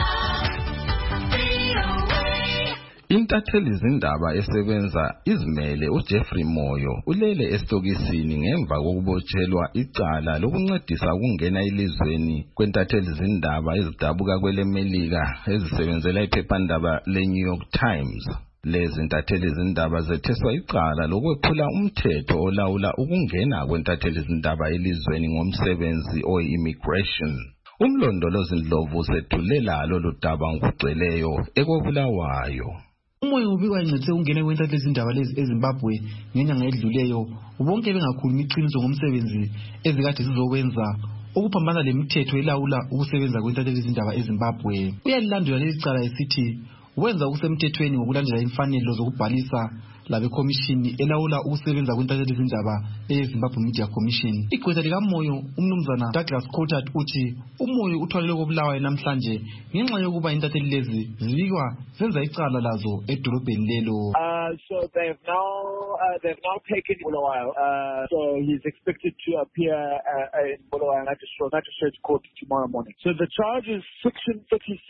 S21: Intatheli zindaba esebenza izimele uJeffrey Moyo ulele esitokisini ngemva kokubotshelwa icala lokuncedisa ukungena elizweni kwentatheli zindaba ezidabuka kweleMelika ezisebenzela iphephandaba leNew York Times. Lezi ntatheli zindaba zetheswa icala lokwephula umthetho olawula ukungena kwentatheli zindaba elizweni ngomsebenzi oyi-immigration. Umlondolozi Ndlovu sethulela lolu daba ngokugcweleyo ekobulawayo.
S25: Umoya ubikwa incede ungena kwentatheli zindaba lezi eZimbabwe ngenyanga edluleyo bonke bengakhuluma iqiniso ngomsebenzi ezikade sizokwenza ukuphambana lemithetho elawula ukusebenza kwentatheli zindaba eZimbabwe. Uyalilandela leli cala esithi wenza ukusemthethweni ngokulandela imfanelo zokubhalisa labekhomishini elawula ukusebenza kwentatheli zindaba eZimbabwe Media Commission. Igqwetha likaMoyo umnumzana Douglas Coulthard uthi uMoyo uthwalelwe kobulawayo namhlanje ngenxa yokuba intatheli lezi zibikwa zenza icala lazo edolobheni lelo.
S10: So they've now taken Bulawayo. So he's expected to appear in Bulawayo Magistrate Court tomorrow morning. So the charge is Section 36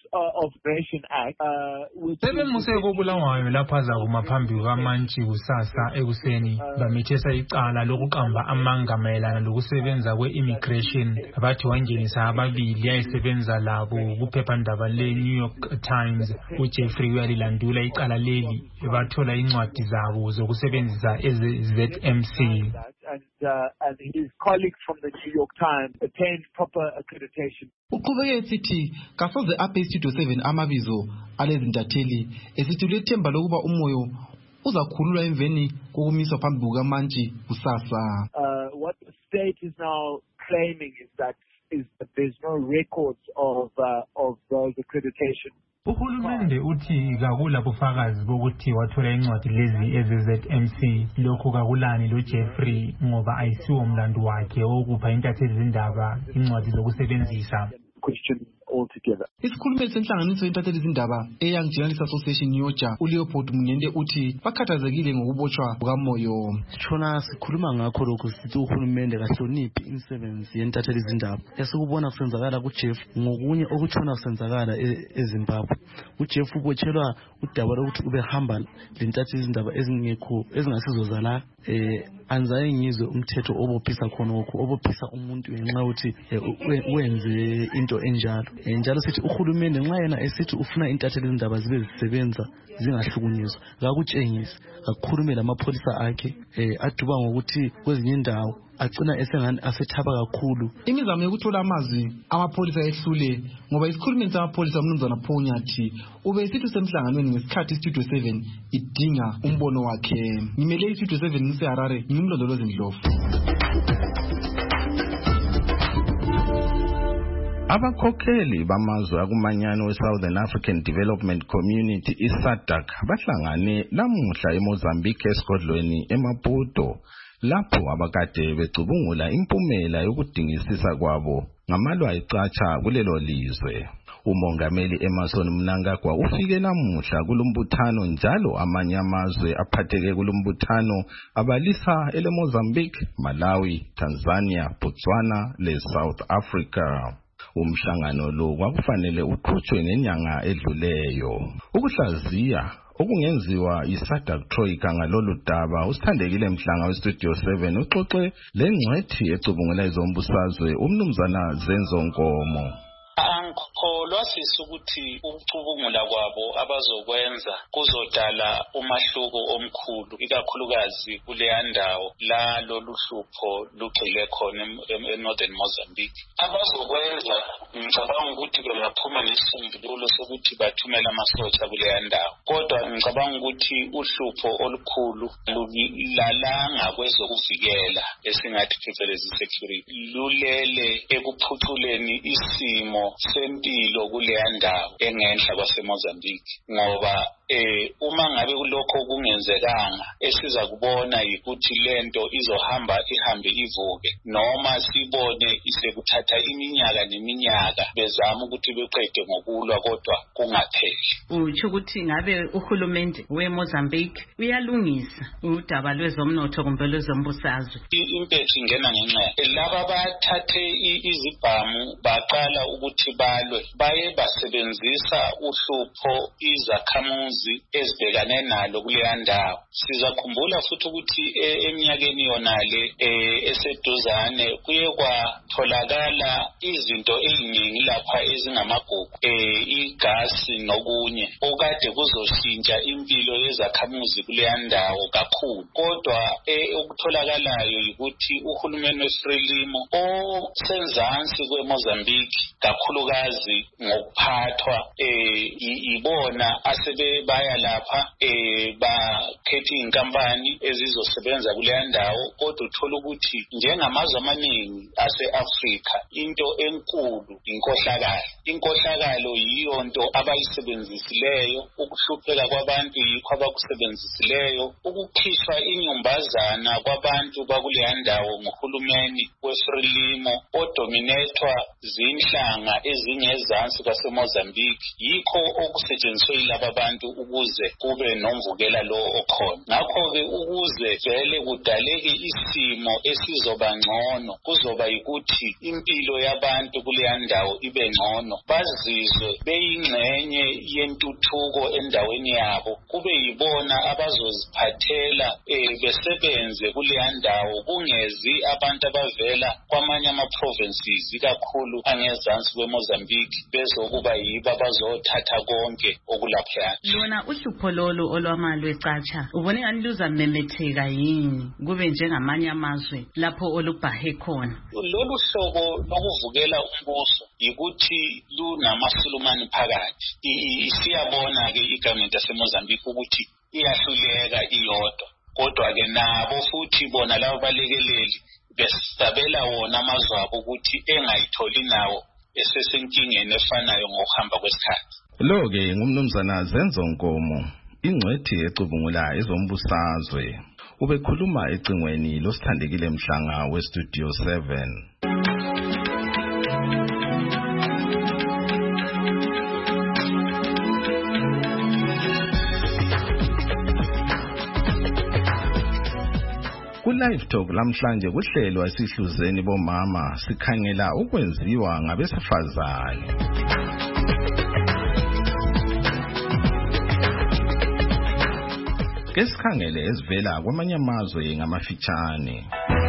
S10: of Immigration Act, which
S5: sebemuse kobulawayo lapha azakuma phambi kukamantshi kusasa ekuseni bamithesa icala lokuqamba amanga mayelana lokusebenza kwe-immigration bathi wangenisa ababili ayesebenza labo kuphephandaba le-New York Times. uJeffrey uyalilandula icala leli bathola incwadi zabo zokusebenzisa eze-ZMC.
S10: And his colleagues from the New York Times attained proper accreditation.
S25: Uqhubeke sithi kasoze aphe Studio 7 amabizo alezintatheli esithi lethemba lokuba umoyo uzakhululwa emveni kokumiswa phambi kukamantshi kusasa.
S10: What the state is now claiming is that there's no records of those accreditation.
S5: Uhulumende uthi kakula bufakazi bokuthi wathola incwadi lezi eze-ZMC. Lokhu kakulani lo Jeffrey ngoba ayisiwo umlando wakhe okupha intatheli zindaba incwadi zokusebenzisa.
S10: Question altogether.
S25: Isikhulumeli senhlanganiso yentatheli zindaba eYoung Journalists Association Nyoja uLeopold Munende uthi bakhathazekile ngokubotshwa kukamoyo.
S12: Sithona sikhuluma ngakho lokho sithi uhulumende kahloniphi imisebenzi yentatheli zindaba. Esikubona kusenzakala kuJeff ngokunye okutshona kusenzakala eZimbabwe. uJeff ubotshelwa udaba lokuthi ubehamba lentatheli zindaba ezingekho ezingasizo la anzaye ngizwe umthetho obophisa khonokho obophisa umuntu ngenxa ukuthi wenze into enjalo. Njalo sithi uhulumende nxa yena esithi ufuna intatheli zindaba zibe zisebenza zingahlukunyezwa akakutshengisa akukhulumela amapholisa akhe aduba ngokuthi kwezinye indawo agcina esengani asethaba kakhulu.
S25: Imizamo yokuthola amazwi amapholisa ehlule ngoba isikhulumeli samapholisa umnumzana Ponyathi ubesithi semhlanganweni ngesikhathi Studio 7 idinga umbono wakhe. Ngimele Studio 7 ngiseHarare ngimlondoloze Ndlovu.
S21: Abakhokheli bamazwe akumanyano we-Southern African Development Community i-SADC bahlangane lamuhla eMozambique esigodlweni eMaputo lapho abakade becubungula impumela yokudingisisa kwabo ngamalwa ecatsha kulelo lizwe. Umongameli Emmerson Mnangagwa ufike namuhla kulombuthano njalo amanye amazwe aphatheke kulombuthano abalisa ele Mozambique, Malawi, Tanzania, Botswana le South Africa. Umhlangano lo kwakufanele uqhutshwe ngenyanga edluleyo. Ukuhlaziya okungenziwa iSADC Troika ngalolu daba usithandekile Mhlanga weStudio 7 uxoxe lengcwethi ecubungula izombusazwe umnumzana Zenzo Nkomo.
S6: Angikholwa ukuthi ukucubungula kwabo abazokwenza kuzodala umahluko omkhulu ikakhulukazi kuleya ndawo la lolu hlupho lugxile khona eNorthern Mozambique. Abazokwenza ngicabanga ukuthi bengaphuma nesisombululo sokuthi bathumele amasotsha kuleya ndawo. Kodwa ngicabanga ukuthi uhlupho olukhulu lulalanga kwezokuvikela esingathi phecelezi security lulele ekuphuculeni isimo sempilo kuleya ndawo engenhla kwaseMozambique ngoba uma ngabe kulokho kungenzekanga esiza kubona ukuthi lento ihambe ivuke noma sibone isekuthatha iminyaka neminyaka bezama ukuthi beqede ngokulwa kodwa kungapheli.
S8: Utsho ukuthi ngabe uhulumende weMozambique uyalungisa udaba lwezomnotho kumbe lwezombusazwe.
S6: Impethu ingena ngenxa laba bathathe izibhamu baqala ukuthi balwe baye basebenzisa uhlupho izakhamuzi ezibhekane nalo kuleya ndawo. Sizakhumbula futhi ukuthi eminyakeni yonale eseduzane kuye kwatholakala izinto eziningi lapha ezingamagugu igasi nokunye okade kuzoshintsha impilo yezakhamuzi kuleya ndawo kakhulu. Kodwa okutholakalayo ukuthi uhulumeni weFrelimo osenzansi kweMozambique kakhulukazi ngokuphathwa ibona asebebaya lapha bakhetha inkampani ezizosebenza kuleya ndawo. Kodwa uthola ukuthi njengamazwe amaningi ase-Afrika into enkulu inkohlakalo yiyo nto abayisebenzisileyo. Ukuhlupheka kwabantu yikho abakusebenzisileyo. Ukukhishwa inyumbazana kwabantu bakuleya ndawo ngohulumeni weFrelimo odominethwa zinhlanga ezingezansi kwaseMozambique yikho okusetshenziswe yilaba bantu ukuze kube nomvukela lo okhona. Ngakho-ke ukuze vele kudaleke isimo esizoba ngcono kuzoba yikuthi impilo yabantu kuleya ndawo ibe ngcono, bazizwe beyingxenye yentuthuko endaweni yabo, kube yibona abazoziphathela besebenze kuleya ndawo, kungezi abantu abavela kwamanye ama-provinces ikakhulu angezansi kweMozambique bezokuba yibo abazothatha konke okulaphaya.
S8: Lona uhlupho lolu olwamalwecatsha ubone ngani luzamemetheka yini kube njengamanye amazwe lapho olubhahe khona?
S6: Lolu hlobo lokuvukela umbuso yikuthi lunamasulumani phakathi. Siyabona-ke igovernment yaseMozambique ukuthi iyahluleka iyodwa, kodwa-ke nabo futhi bona labo balekeleli besabela wona amazwe abo ukuthi engayitholi nawo esesenkingeni efanayo ngokuhamba kwesikhathi.
S21: Lo-ke ngumnumzana Zenzo Nkomo, ingcwethi ecubungula ezombusazwe. Ubekhuluma ecingweni losithandekile Mhlanga weStudio 7. Live Talk lamhlanje kuhlelwa isihluzeni bomama sikhangela ukwenziwa ngabesifazane. Ke sikhangele ezivela kwamanye amazwe ngamafitshane.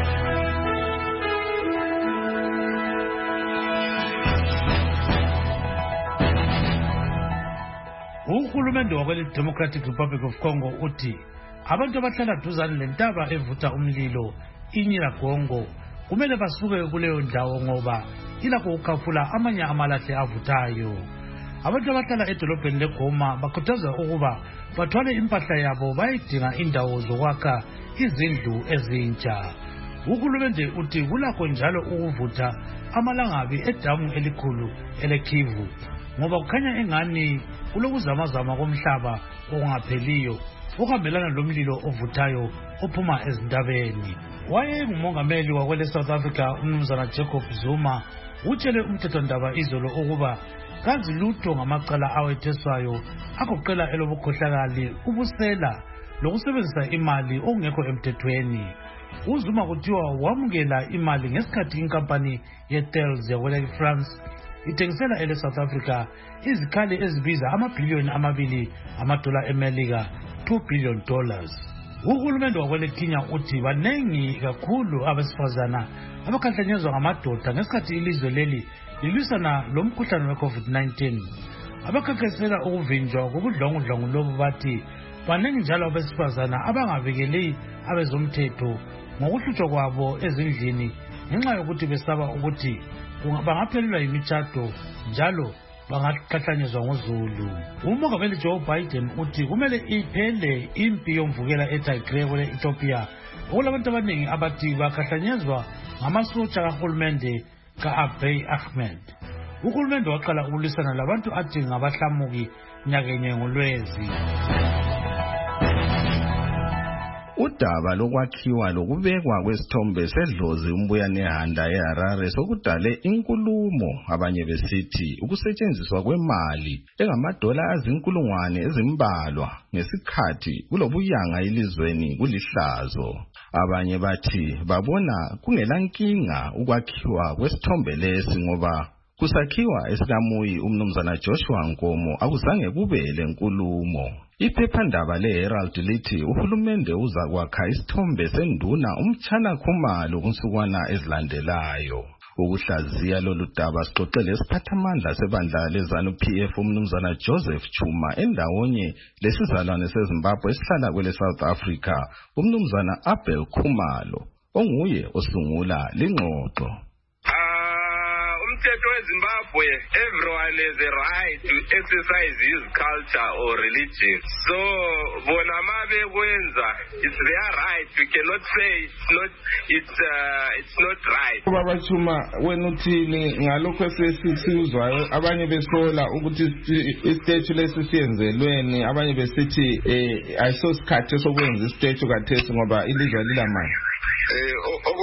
S19: Uhulumende wakwele Democratic Republic of Congo uthi abantu abahlala duzane lentaba evutha umlilo iNyiragongo kumele basuke kuleyo ndawo ngoba ilakho ukukhafula amanye amalahle avuthayo. Abantu abahlala edolobheni leGoma bakhuthaza ukuba bathwale impahla yabo bayidinga indawo zokwakha izindlu ezintsha. Uhulumende uthi kulakho njalo ukuvutha amalangabi edamu elikhulu eleKivu ngoba kukhanya engani kulokuzamazama komhlaba okungapheliyo okuhambelana lomlilo ovuthayo ophuma ezintabeni. Wayengumongameli wakwele South Africa umnumzana Jacob Zuma utshele umthethondaba izolo ukuba kazi lutho ngamacala awetheswayo agoqela elobukhohlakali, ubusela lokusebenzisa imali okungekho emthethweni. UZuma kuthiwa wamukela imali ngesikhathi inkampani yeTels yakwele France ithengisela ele South Africa izikhali ezibiza amabhiliyoni $2 eMelika, $2 billion. Uhulumende wakwele Kenya uthi banengi kakhulu abesifazana abakhahlanyezwa ngamadoda ngesikhathi ilizwe leli lilwisana lomkhuhlane we-COVID-19. Abakhankasela ukuvinjwa kobudlongudlongo lobu bathi banengi njalo abesifazana abangavikeli abezomthetho ngokuhlutshwa kwabo ezindlini ngenxa yokuthi besaba ukuthi bangaphelelwa yimitshato njalo bangakhahlanyezwa ngozulu. Umongameli Joe Biden uthi kumele iphele impi yomvukela eTigray kwele Ethiopia okulabantu abaningi abathi bakhahlanyezwa ngamasotsha kahulumende ka-Abiy Ahmed. Uhulumende waqala ukulwisana labantu athi ngabahlamuki nyakenye ngolwezi.
S21: Udaba lokwakhiwa lokubekwa kwesithombe sedlozi umbuyane eHanda eHarare sokudale inkulumo, abanye besithi ukusetshenziswa kwemali engamadola azinkulungwane ezimbalwa ngesikhathi kulobuyanga elizweni kulihlazo. Abanye bathi babona kungelankinga ukwakhiwa kwesithombe lesi ngoba kusakhiwa esikamuyi umnumzana Joshua Nkomo akuzange kube lenkulumo. Iphephandaba leHerald lithi uhulumende uza kwakha isithombe senduna umtshana Khumalo kunsukwana ezilandelayo. Ukuhlaziya lolu daba sixoxele isiphathamandla sebandla lezanu PF umnumzana Joseph Chuma endawonye lesizalwane seZimbabwe esihlala kwele South Africa umnumzana Abel Khumalo onguye osungula lingxoxo.
S9: Umthetho weZimbabwe, everyone has a right to exercise his culture or religion. So bona mabe kwenza, it's their right. We cannot say it's not right.
S11: Baba Chuma wena uthini ngalokho esizwayo abanye besola ukuthi istatue lesisiyenzelweni abanye besithi ayisosikhathi sokwenza istatue kathesi ngoba ilizwe lilamanje.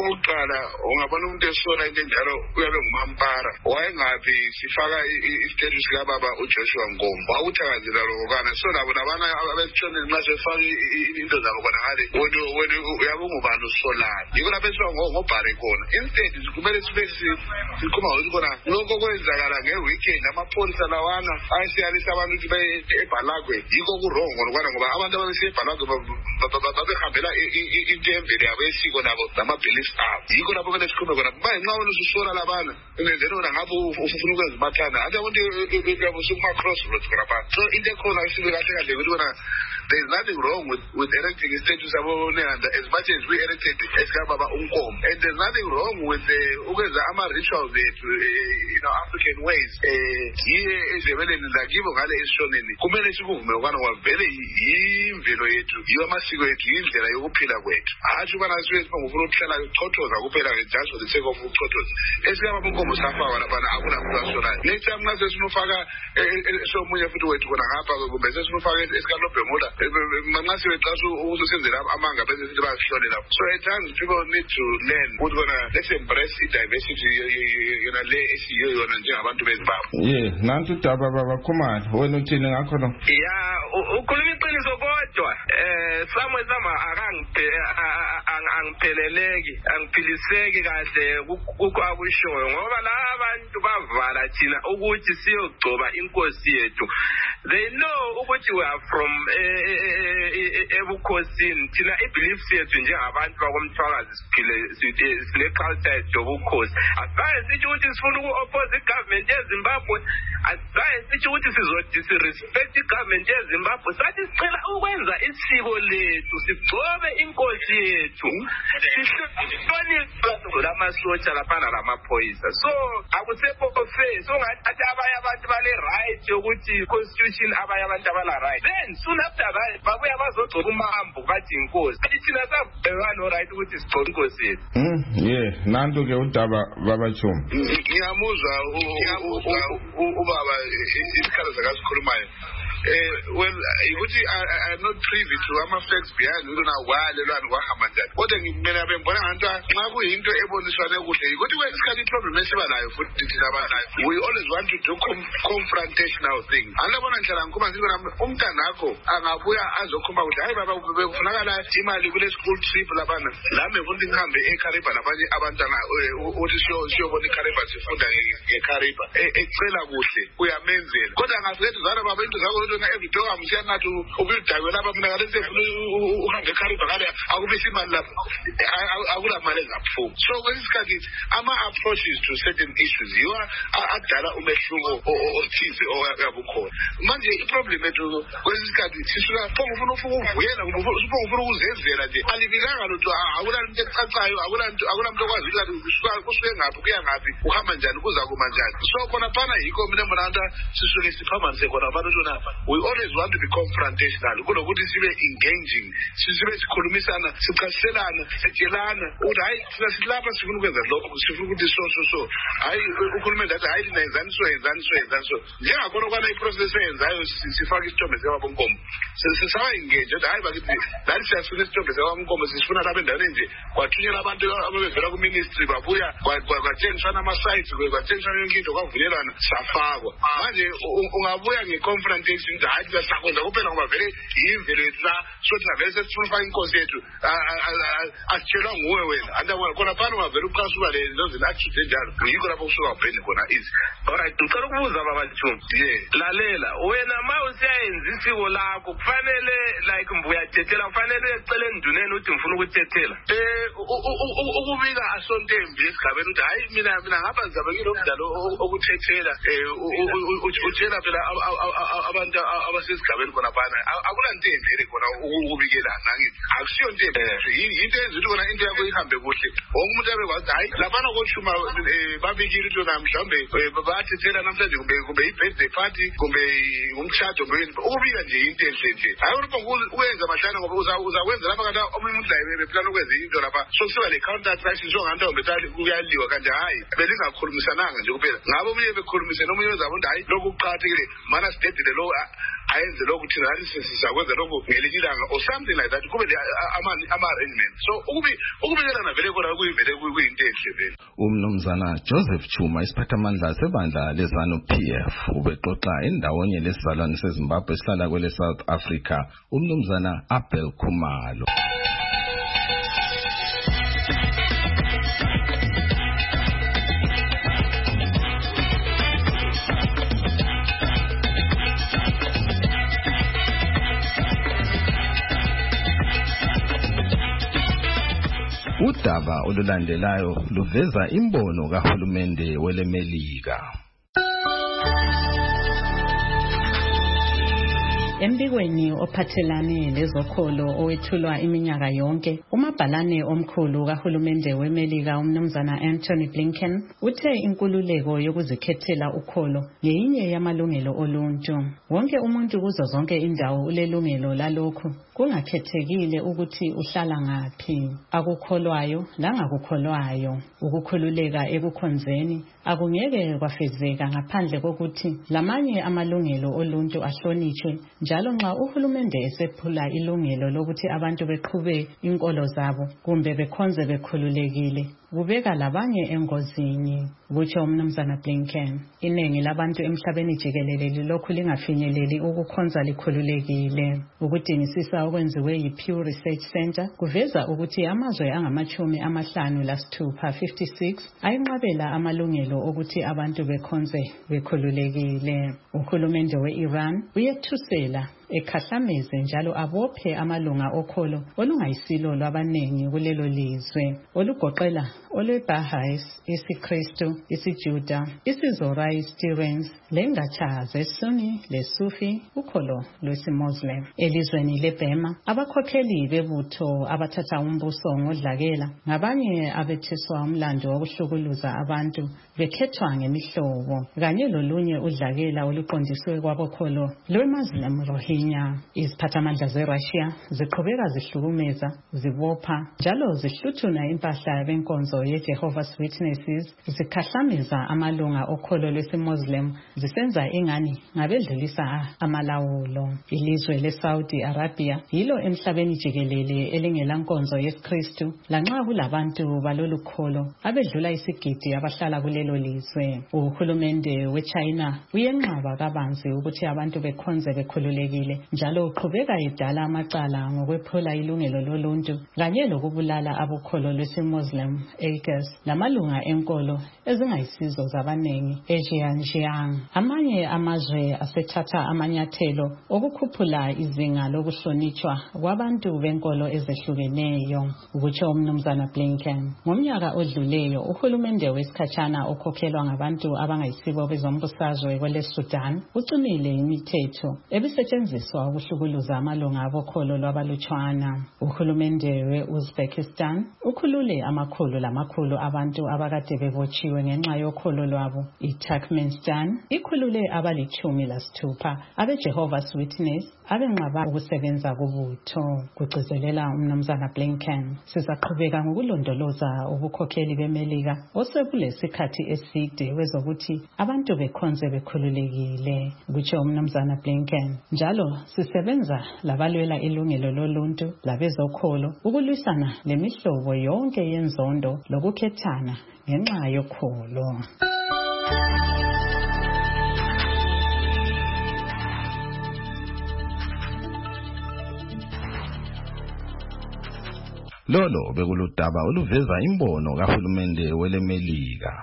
S13: okokuqala ungabona umuntu esola into enjalo uyabe ngumampara wayengapi sifaka i-status kababa uJoshua Nkomo wawuthakazela lokho kana so labo nabana abesitshonile nxa sefaka into zabo khona ngale wena uyabe ungubani usolayo yiko lapho esiba ngobhare khona instead kumele sibe sikhuma ukuthi khona lokho kwenzakala nge-weekend amapholisa lawana ayisiyalisa abantu ukuthi baye eBhalagwe yiko kurongo lokwana ngoba abantu ababesiye eBhalagwe babehambela into yemvelo yabo esiko labo nama-beliefs abo yiko lapho kumele sikhume khona manje nxa wena ususola labana ungenzela wona ngabe ufuna ukwenza umathanda ati abantu yabo sukuma-crossroads khona phaa so into ekhona isibe kahle kahle ukuthi khona there is nothing wrong with erecting a statue sabo Nehanda as much as we erected esikababa uNkomo and there's nothing wrong with ukwenza ama-rituals ethu African ways yiye ezebeleni zakibo ngale esishoneni kumele sikuvume ukwana kwavele yimvelo yethu yiyo amasiko ethu yindlela yokuphila kwethu hatshi ukwana sibe sibangufuna ukuhlala ukuchothoza kuphela just for the sake of ukuchothoza esikababa uNkomo safakwa laphana akuna muntu asonayo next time nxa sesinofaka somunye futhi wethu khona ngapha kumbe sesinofaka esikalobhemula manxa sibeqasha ukusenzela amanga bese sithi bazihlole lapho so at times people need to learn ukuthi kona let's embrace i-diversity yona le esiyiyo yona njengabantu beZimbabwe
S11: nanti udaba baba Khumalo wena uthini ngakho lo
S9: ukhuluma iqiniso kodwa samwe sama angipheleleki angiphiliseki kahle kukho akushoyo ngoba la abantu bavala thina ukuthi siyogcoba inkosi yethu they know ukuthi we are from ebukhosini thina i-beliefs yethu njengabantu bakomthwakazi siphile sine-culture yethu yobukhosi asisaye sithi ukuthi sifuna uku-oppose i-government yeZimbabwe asisaye sithi ukuthi si-respect i-government yeZimbabwe sathi sicela ukwenza isiko lethu sigcobe inkosi yethu sihloniphe lamasotsha laphana lamaphoyisa so akusekho fair so ngathi abanye abantu bale-right yokuthi constitution abanye abantu abala-right then soon after that babuya bazogcoba umambo bathi inkosi athi thina sabhekano-right ukuthi sigcobe inkosi yethu
S11: nanto-ke udaba babachomi
S13: ngiyamuzwa ubaba isikhala zakasikhulumayo well ukuthi I'm not privy to ama-facts behind ukuna walelwani kwahamba njani kodwa mina bengibona nganto nxa kuyinto eboniswane kuhle ukuthi kwesinye isikhathi i-problem esiba nayo futhi thina abanayo we always want to do confrontational things andabona ngihlala ngikhuma ngithi umntanakho angabuya azokhuluma ukuthi hayi baba bekufunakala imali kule school trip labana lami ngifuna ukuthi ngihambe eKariba labanye abantwana ukuthi siyobona iKariba sifunda ngeKariba ecela kuhle uyamenzela kodwa ngafethu zana baba into zakho every day amsiya ngathi ubudakwe lapha mina ngale sefuna uhambe eKariba ngale akubisa imali lapha akula mali engaphuma so kwesikhathi ama-approaches to certain issues yiwa adala umehluko othize oyabukhona manje iproblem ethu kwesikhathi sisuka phongufuna ukuvuyela phongufuna ukuzenzela nje alivikanga lutho akulanto ecacayo akulanto okwazi ukuthi kusuke ngaphi kuya ngaphi uhamba njani kuza kuma njani so khona phana yikho mina mbona nto sisuke siphamanise khona abantu tona we always want to be confrontational kunokuthi sibe engaging sibe sikhulumisana sichasiselana sitshelana ukuthi hayi thina silapha sifuna ukwenza lokho sifuna ukuthi so hayi ukhulumeni ngathi hayi thina yenzani so njengakhona okwana iprocess eyenzayo sifaka isithombe sekababa uNkomo sisaba engage ukuthi hayi bakithi lali siyasifuna isithombe sekababa uNkomo sifuna lapha endaweni nje kwathunyelwa abantu ababevela ku-ministry babuya kwatshengiswana ama-sites kwatshengiswana yonke into kwavunyelwana safakwa manje ungabuya nge-confrontation ukuthi hayi thina sakwenza kuphela ngoba vele yimvelo yethu la so thina vele sesifuna ufaka inkosi yethu asitshelwa nguwe wena andabona khona phana ungavele uqasuka lezo zinathude njalo yikho lapho kusuka ubhene khona izi alright ngicela ukubuza babathumi lalela wena ma usiyayenza isiko lakho kufanele like mbuyatethela kufanele ecele enduneni uthi ngifuna ukuthethela ukubika asontembi esigabeni ukuthi hayi mina ngapha ngizabekile umdlalo okuthethela utshela phela abantu abasesigabeni khona phana akulanto emvele khona ukubikela nangithi akusiyo nto yinto enza ukuthi khona into yakho ihambe kuhle wonke umuntu abekwazi hayi laphana koshuma babikile ukuthi na mhlawumbe bayathethela namhlanje kumbe i-birthday party kumbe umtshado ukubika nje into enhle nje hayi ukuthi uyenza mahlana ngoba uzakwenza lapha kanti omunye umuntu laye beplana ukwenza into lapha sokusiba le-counter traction njengantombe kuyaliwa kanti hayi belingakhulumisananga nje kuphela ngabe omunye bekhulumise nomunye wezabo ukuthi hayi lokhu kuqakathekile mana sidedile lo ayenze lokhu thina nathi sisakwenza lokhu ngelinye ilanga or something like that kube ama-arrangement. So ukubikelana vele kona kuyivele kuyinto enhle vele.
S21: Umnumzana Joseph Chuma isiphathamandla sebandla leZANU-PF ubexoxa endawonye lesizalwane seZimbabwe esihlala kwele South Africa umnumzana Abel Khumalo. Udaba olulandelayo luveza imbono kahulumende weleMelika.
S8: Embikweni ophathelane lezokholo owethulwa iminyaka yonke, umabhalane omkhulu kahulumende weMelika umnumzana Anthony Blinken uthe inkululeko yokuzikhethela ukholo ngeyinye yamalungelo oluntu. Wonke umuntu kuzo zonke indawo ulelungelo lalokho, kungakhethekile ukuthi uhlala ngaphi, akukholwayo langakukholwayo. Ukukhululeka ekukhonzeni akungeke kwafezeka ngaphandle kokuthi lamanye amalungelo oluntu ahlonitshwe. Njalo nxa uhulumende esephula ilungelo lokuthi abantu beqhube inkolo zabo kumbe bekhonze bekhululekile, kubeka labanye engozini, kutsho umnumzana Blinken. Iningi labantu emhlabeni jikelele lilokhu lingafinyeleli ukukhonza likhululekile. Ukudingisisa okwenziwe yi-Pew Research Center kuveza ukuthi amazwe angama-56 ayinqabela amalungelo okuthi abantu bekhonze bekhululekile. Uhulumende we-Iran uyethusela ekhahlameze njalo abophe amalunga okholo olungayisilo lwabanengi kulelo lizwe, olugoqela olweBaha'is, isiKristu, isiJuda, isiZoroastrians, lengatsha zeSunni leSufi, ukholo lwesiMuslim. Elizweni leBurma, abakhokheli bebutho abathatha umbuso ngodlakela ngabanye abetheswa umlando wokuhlukuluza abantu bekhethwa ngemihlobo, kanye lolunye udlakela oluqondiswe kwabokholo lweMuslim Rohingya. Iziphathamandla zeRussia ziqhubeka zihlukumeza, zibopha njalo zihluthuna impahla benkonzo yeJehovah's Witnesses, zikhahlameza amalunga okholo lwesiMuslim, zisenza ingani ngabedlulisa amalawulo. Ilizwe leSaudi Arabia yilo emhlabeni jikelele elingelankonzo yeSikristu, lanxa kulabantu balolu kholo abedlula isigidi abahlala kulelo lizwe. Uhulumende weChina uyenqaba kabanzi ukuthi abantu bekhonze bekhululekile, njalo uqhubeka idala amacala ngokwephula ilungelo loluntu kanye lokubulala abokholo lwesiMuslim Uyghurs lamalunga enkolo ezingayisizo zabanengi eXinjiang. Amanye amazwe asethatha amanyathelo okukhuphula izinga lokuhlonitshwa kwabantu benkolo ezehlukeneyo, ukutsho umnumzana Blinken. Ngomnyaka odluleyo uhulumende wesikhatshana okhokhelwa ngabantu abangayisibo bezombusazwe kwele Sudan ucimile imithetho ebisetshenziswa ukuhlukuluza amalunga abokholo lwabalutshwana. Uhulumende we-Uzbekistan ukhulule amakhulu lamakhulu abantu abakade bebotshiwe ngenxa yokholo lwabo. ITurkmenistan ikhulule abali-16 abeJehovah's Witness abenqaba ukusebenza kubutho, kugcizelela umnumzana Blinken. Sizaqhubeka ngokulondoloza ubukhokheli beMelika osekulesikhathi eside wezokuthi abantu bekhonze bekhululekile, kutsho umnumzana Blinken. Njalo sisebenza labalwela ilungelo loluntu labezokholo ukulwisana lemihlobo yonke yenzondo lokukhethana ngenxa yokholo.
S21: Lolo bekuludaba oluveza imbono kahulumende weleMelika.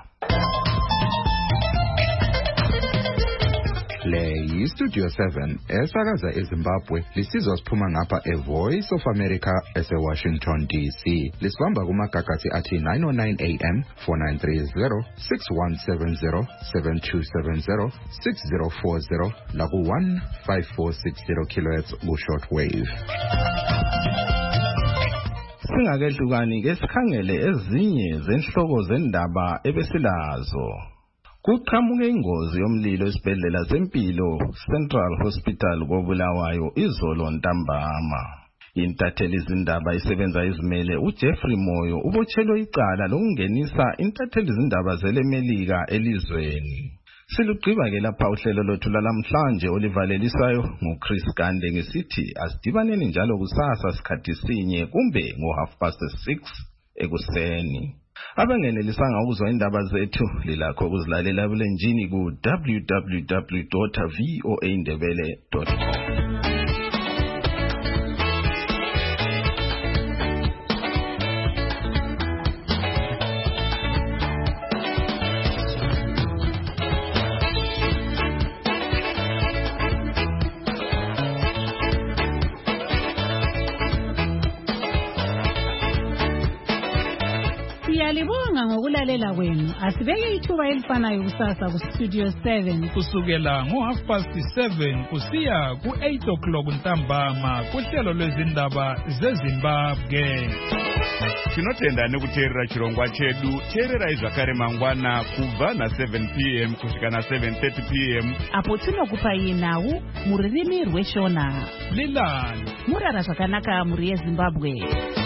S14: Le yi-Studio 7 esakaza eZimbabwe lisizwa siphuma ngapha eVoice of America ese-Washington DC. Lisibamba kumagagasi athi 909 AM, 4930, 6170, 7270, 6040 laku-15460 kHz ku-shortwave.
S21: Singakehlukani ke sikhangele ezinye zenhloko zendaba ebesilazo. Kuqhamuke ingozi yomlilo esibhedlela sempilo Central Hospital koBulawayo izolo ntambama. Intatheli izindaba isebenza izimele uJeffrey Moyo ubotshelwe icala lokungenisa intatheli izindaba zeleMelika elizweni. Silugqiba-ke lapha uhlelo lothu lalamhlanje olivalelisayo nguChris Gande ngesithi asidibaneni njalo kusasa sikhathi sinye kumbe ngo6:30 ekuseni. Abangenelisanga ukuzwa indaba zethu lilakho ukuzilalela ebulenjini ku www.voaindebele.com.
S2: Siyalibonga ngokulalela kwenu. Asibeke ithuba elifanayo kusasa ku Studio 7
S20: kusukela ngo7:30 kusiya ku8 ntambama kuhlelo lwezindaba zeZimbabwe.
S3: Tinotenda kuteerera chirongwa chedu. Teererai zvakare mangwana kubva na7 p.m. kusvika na7:30 p.m.
S2: apo tinokupai nhau mururimi rweshona.
S20: Lilani
S2: Murara zvakanaka muri yeZimbabwe.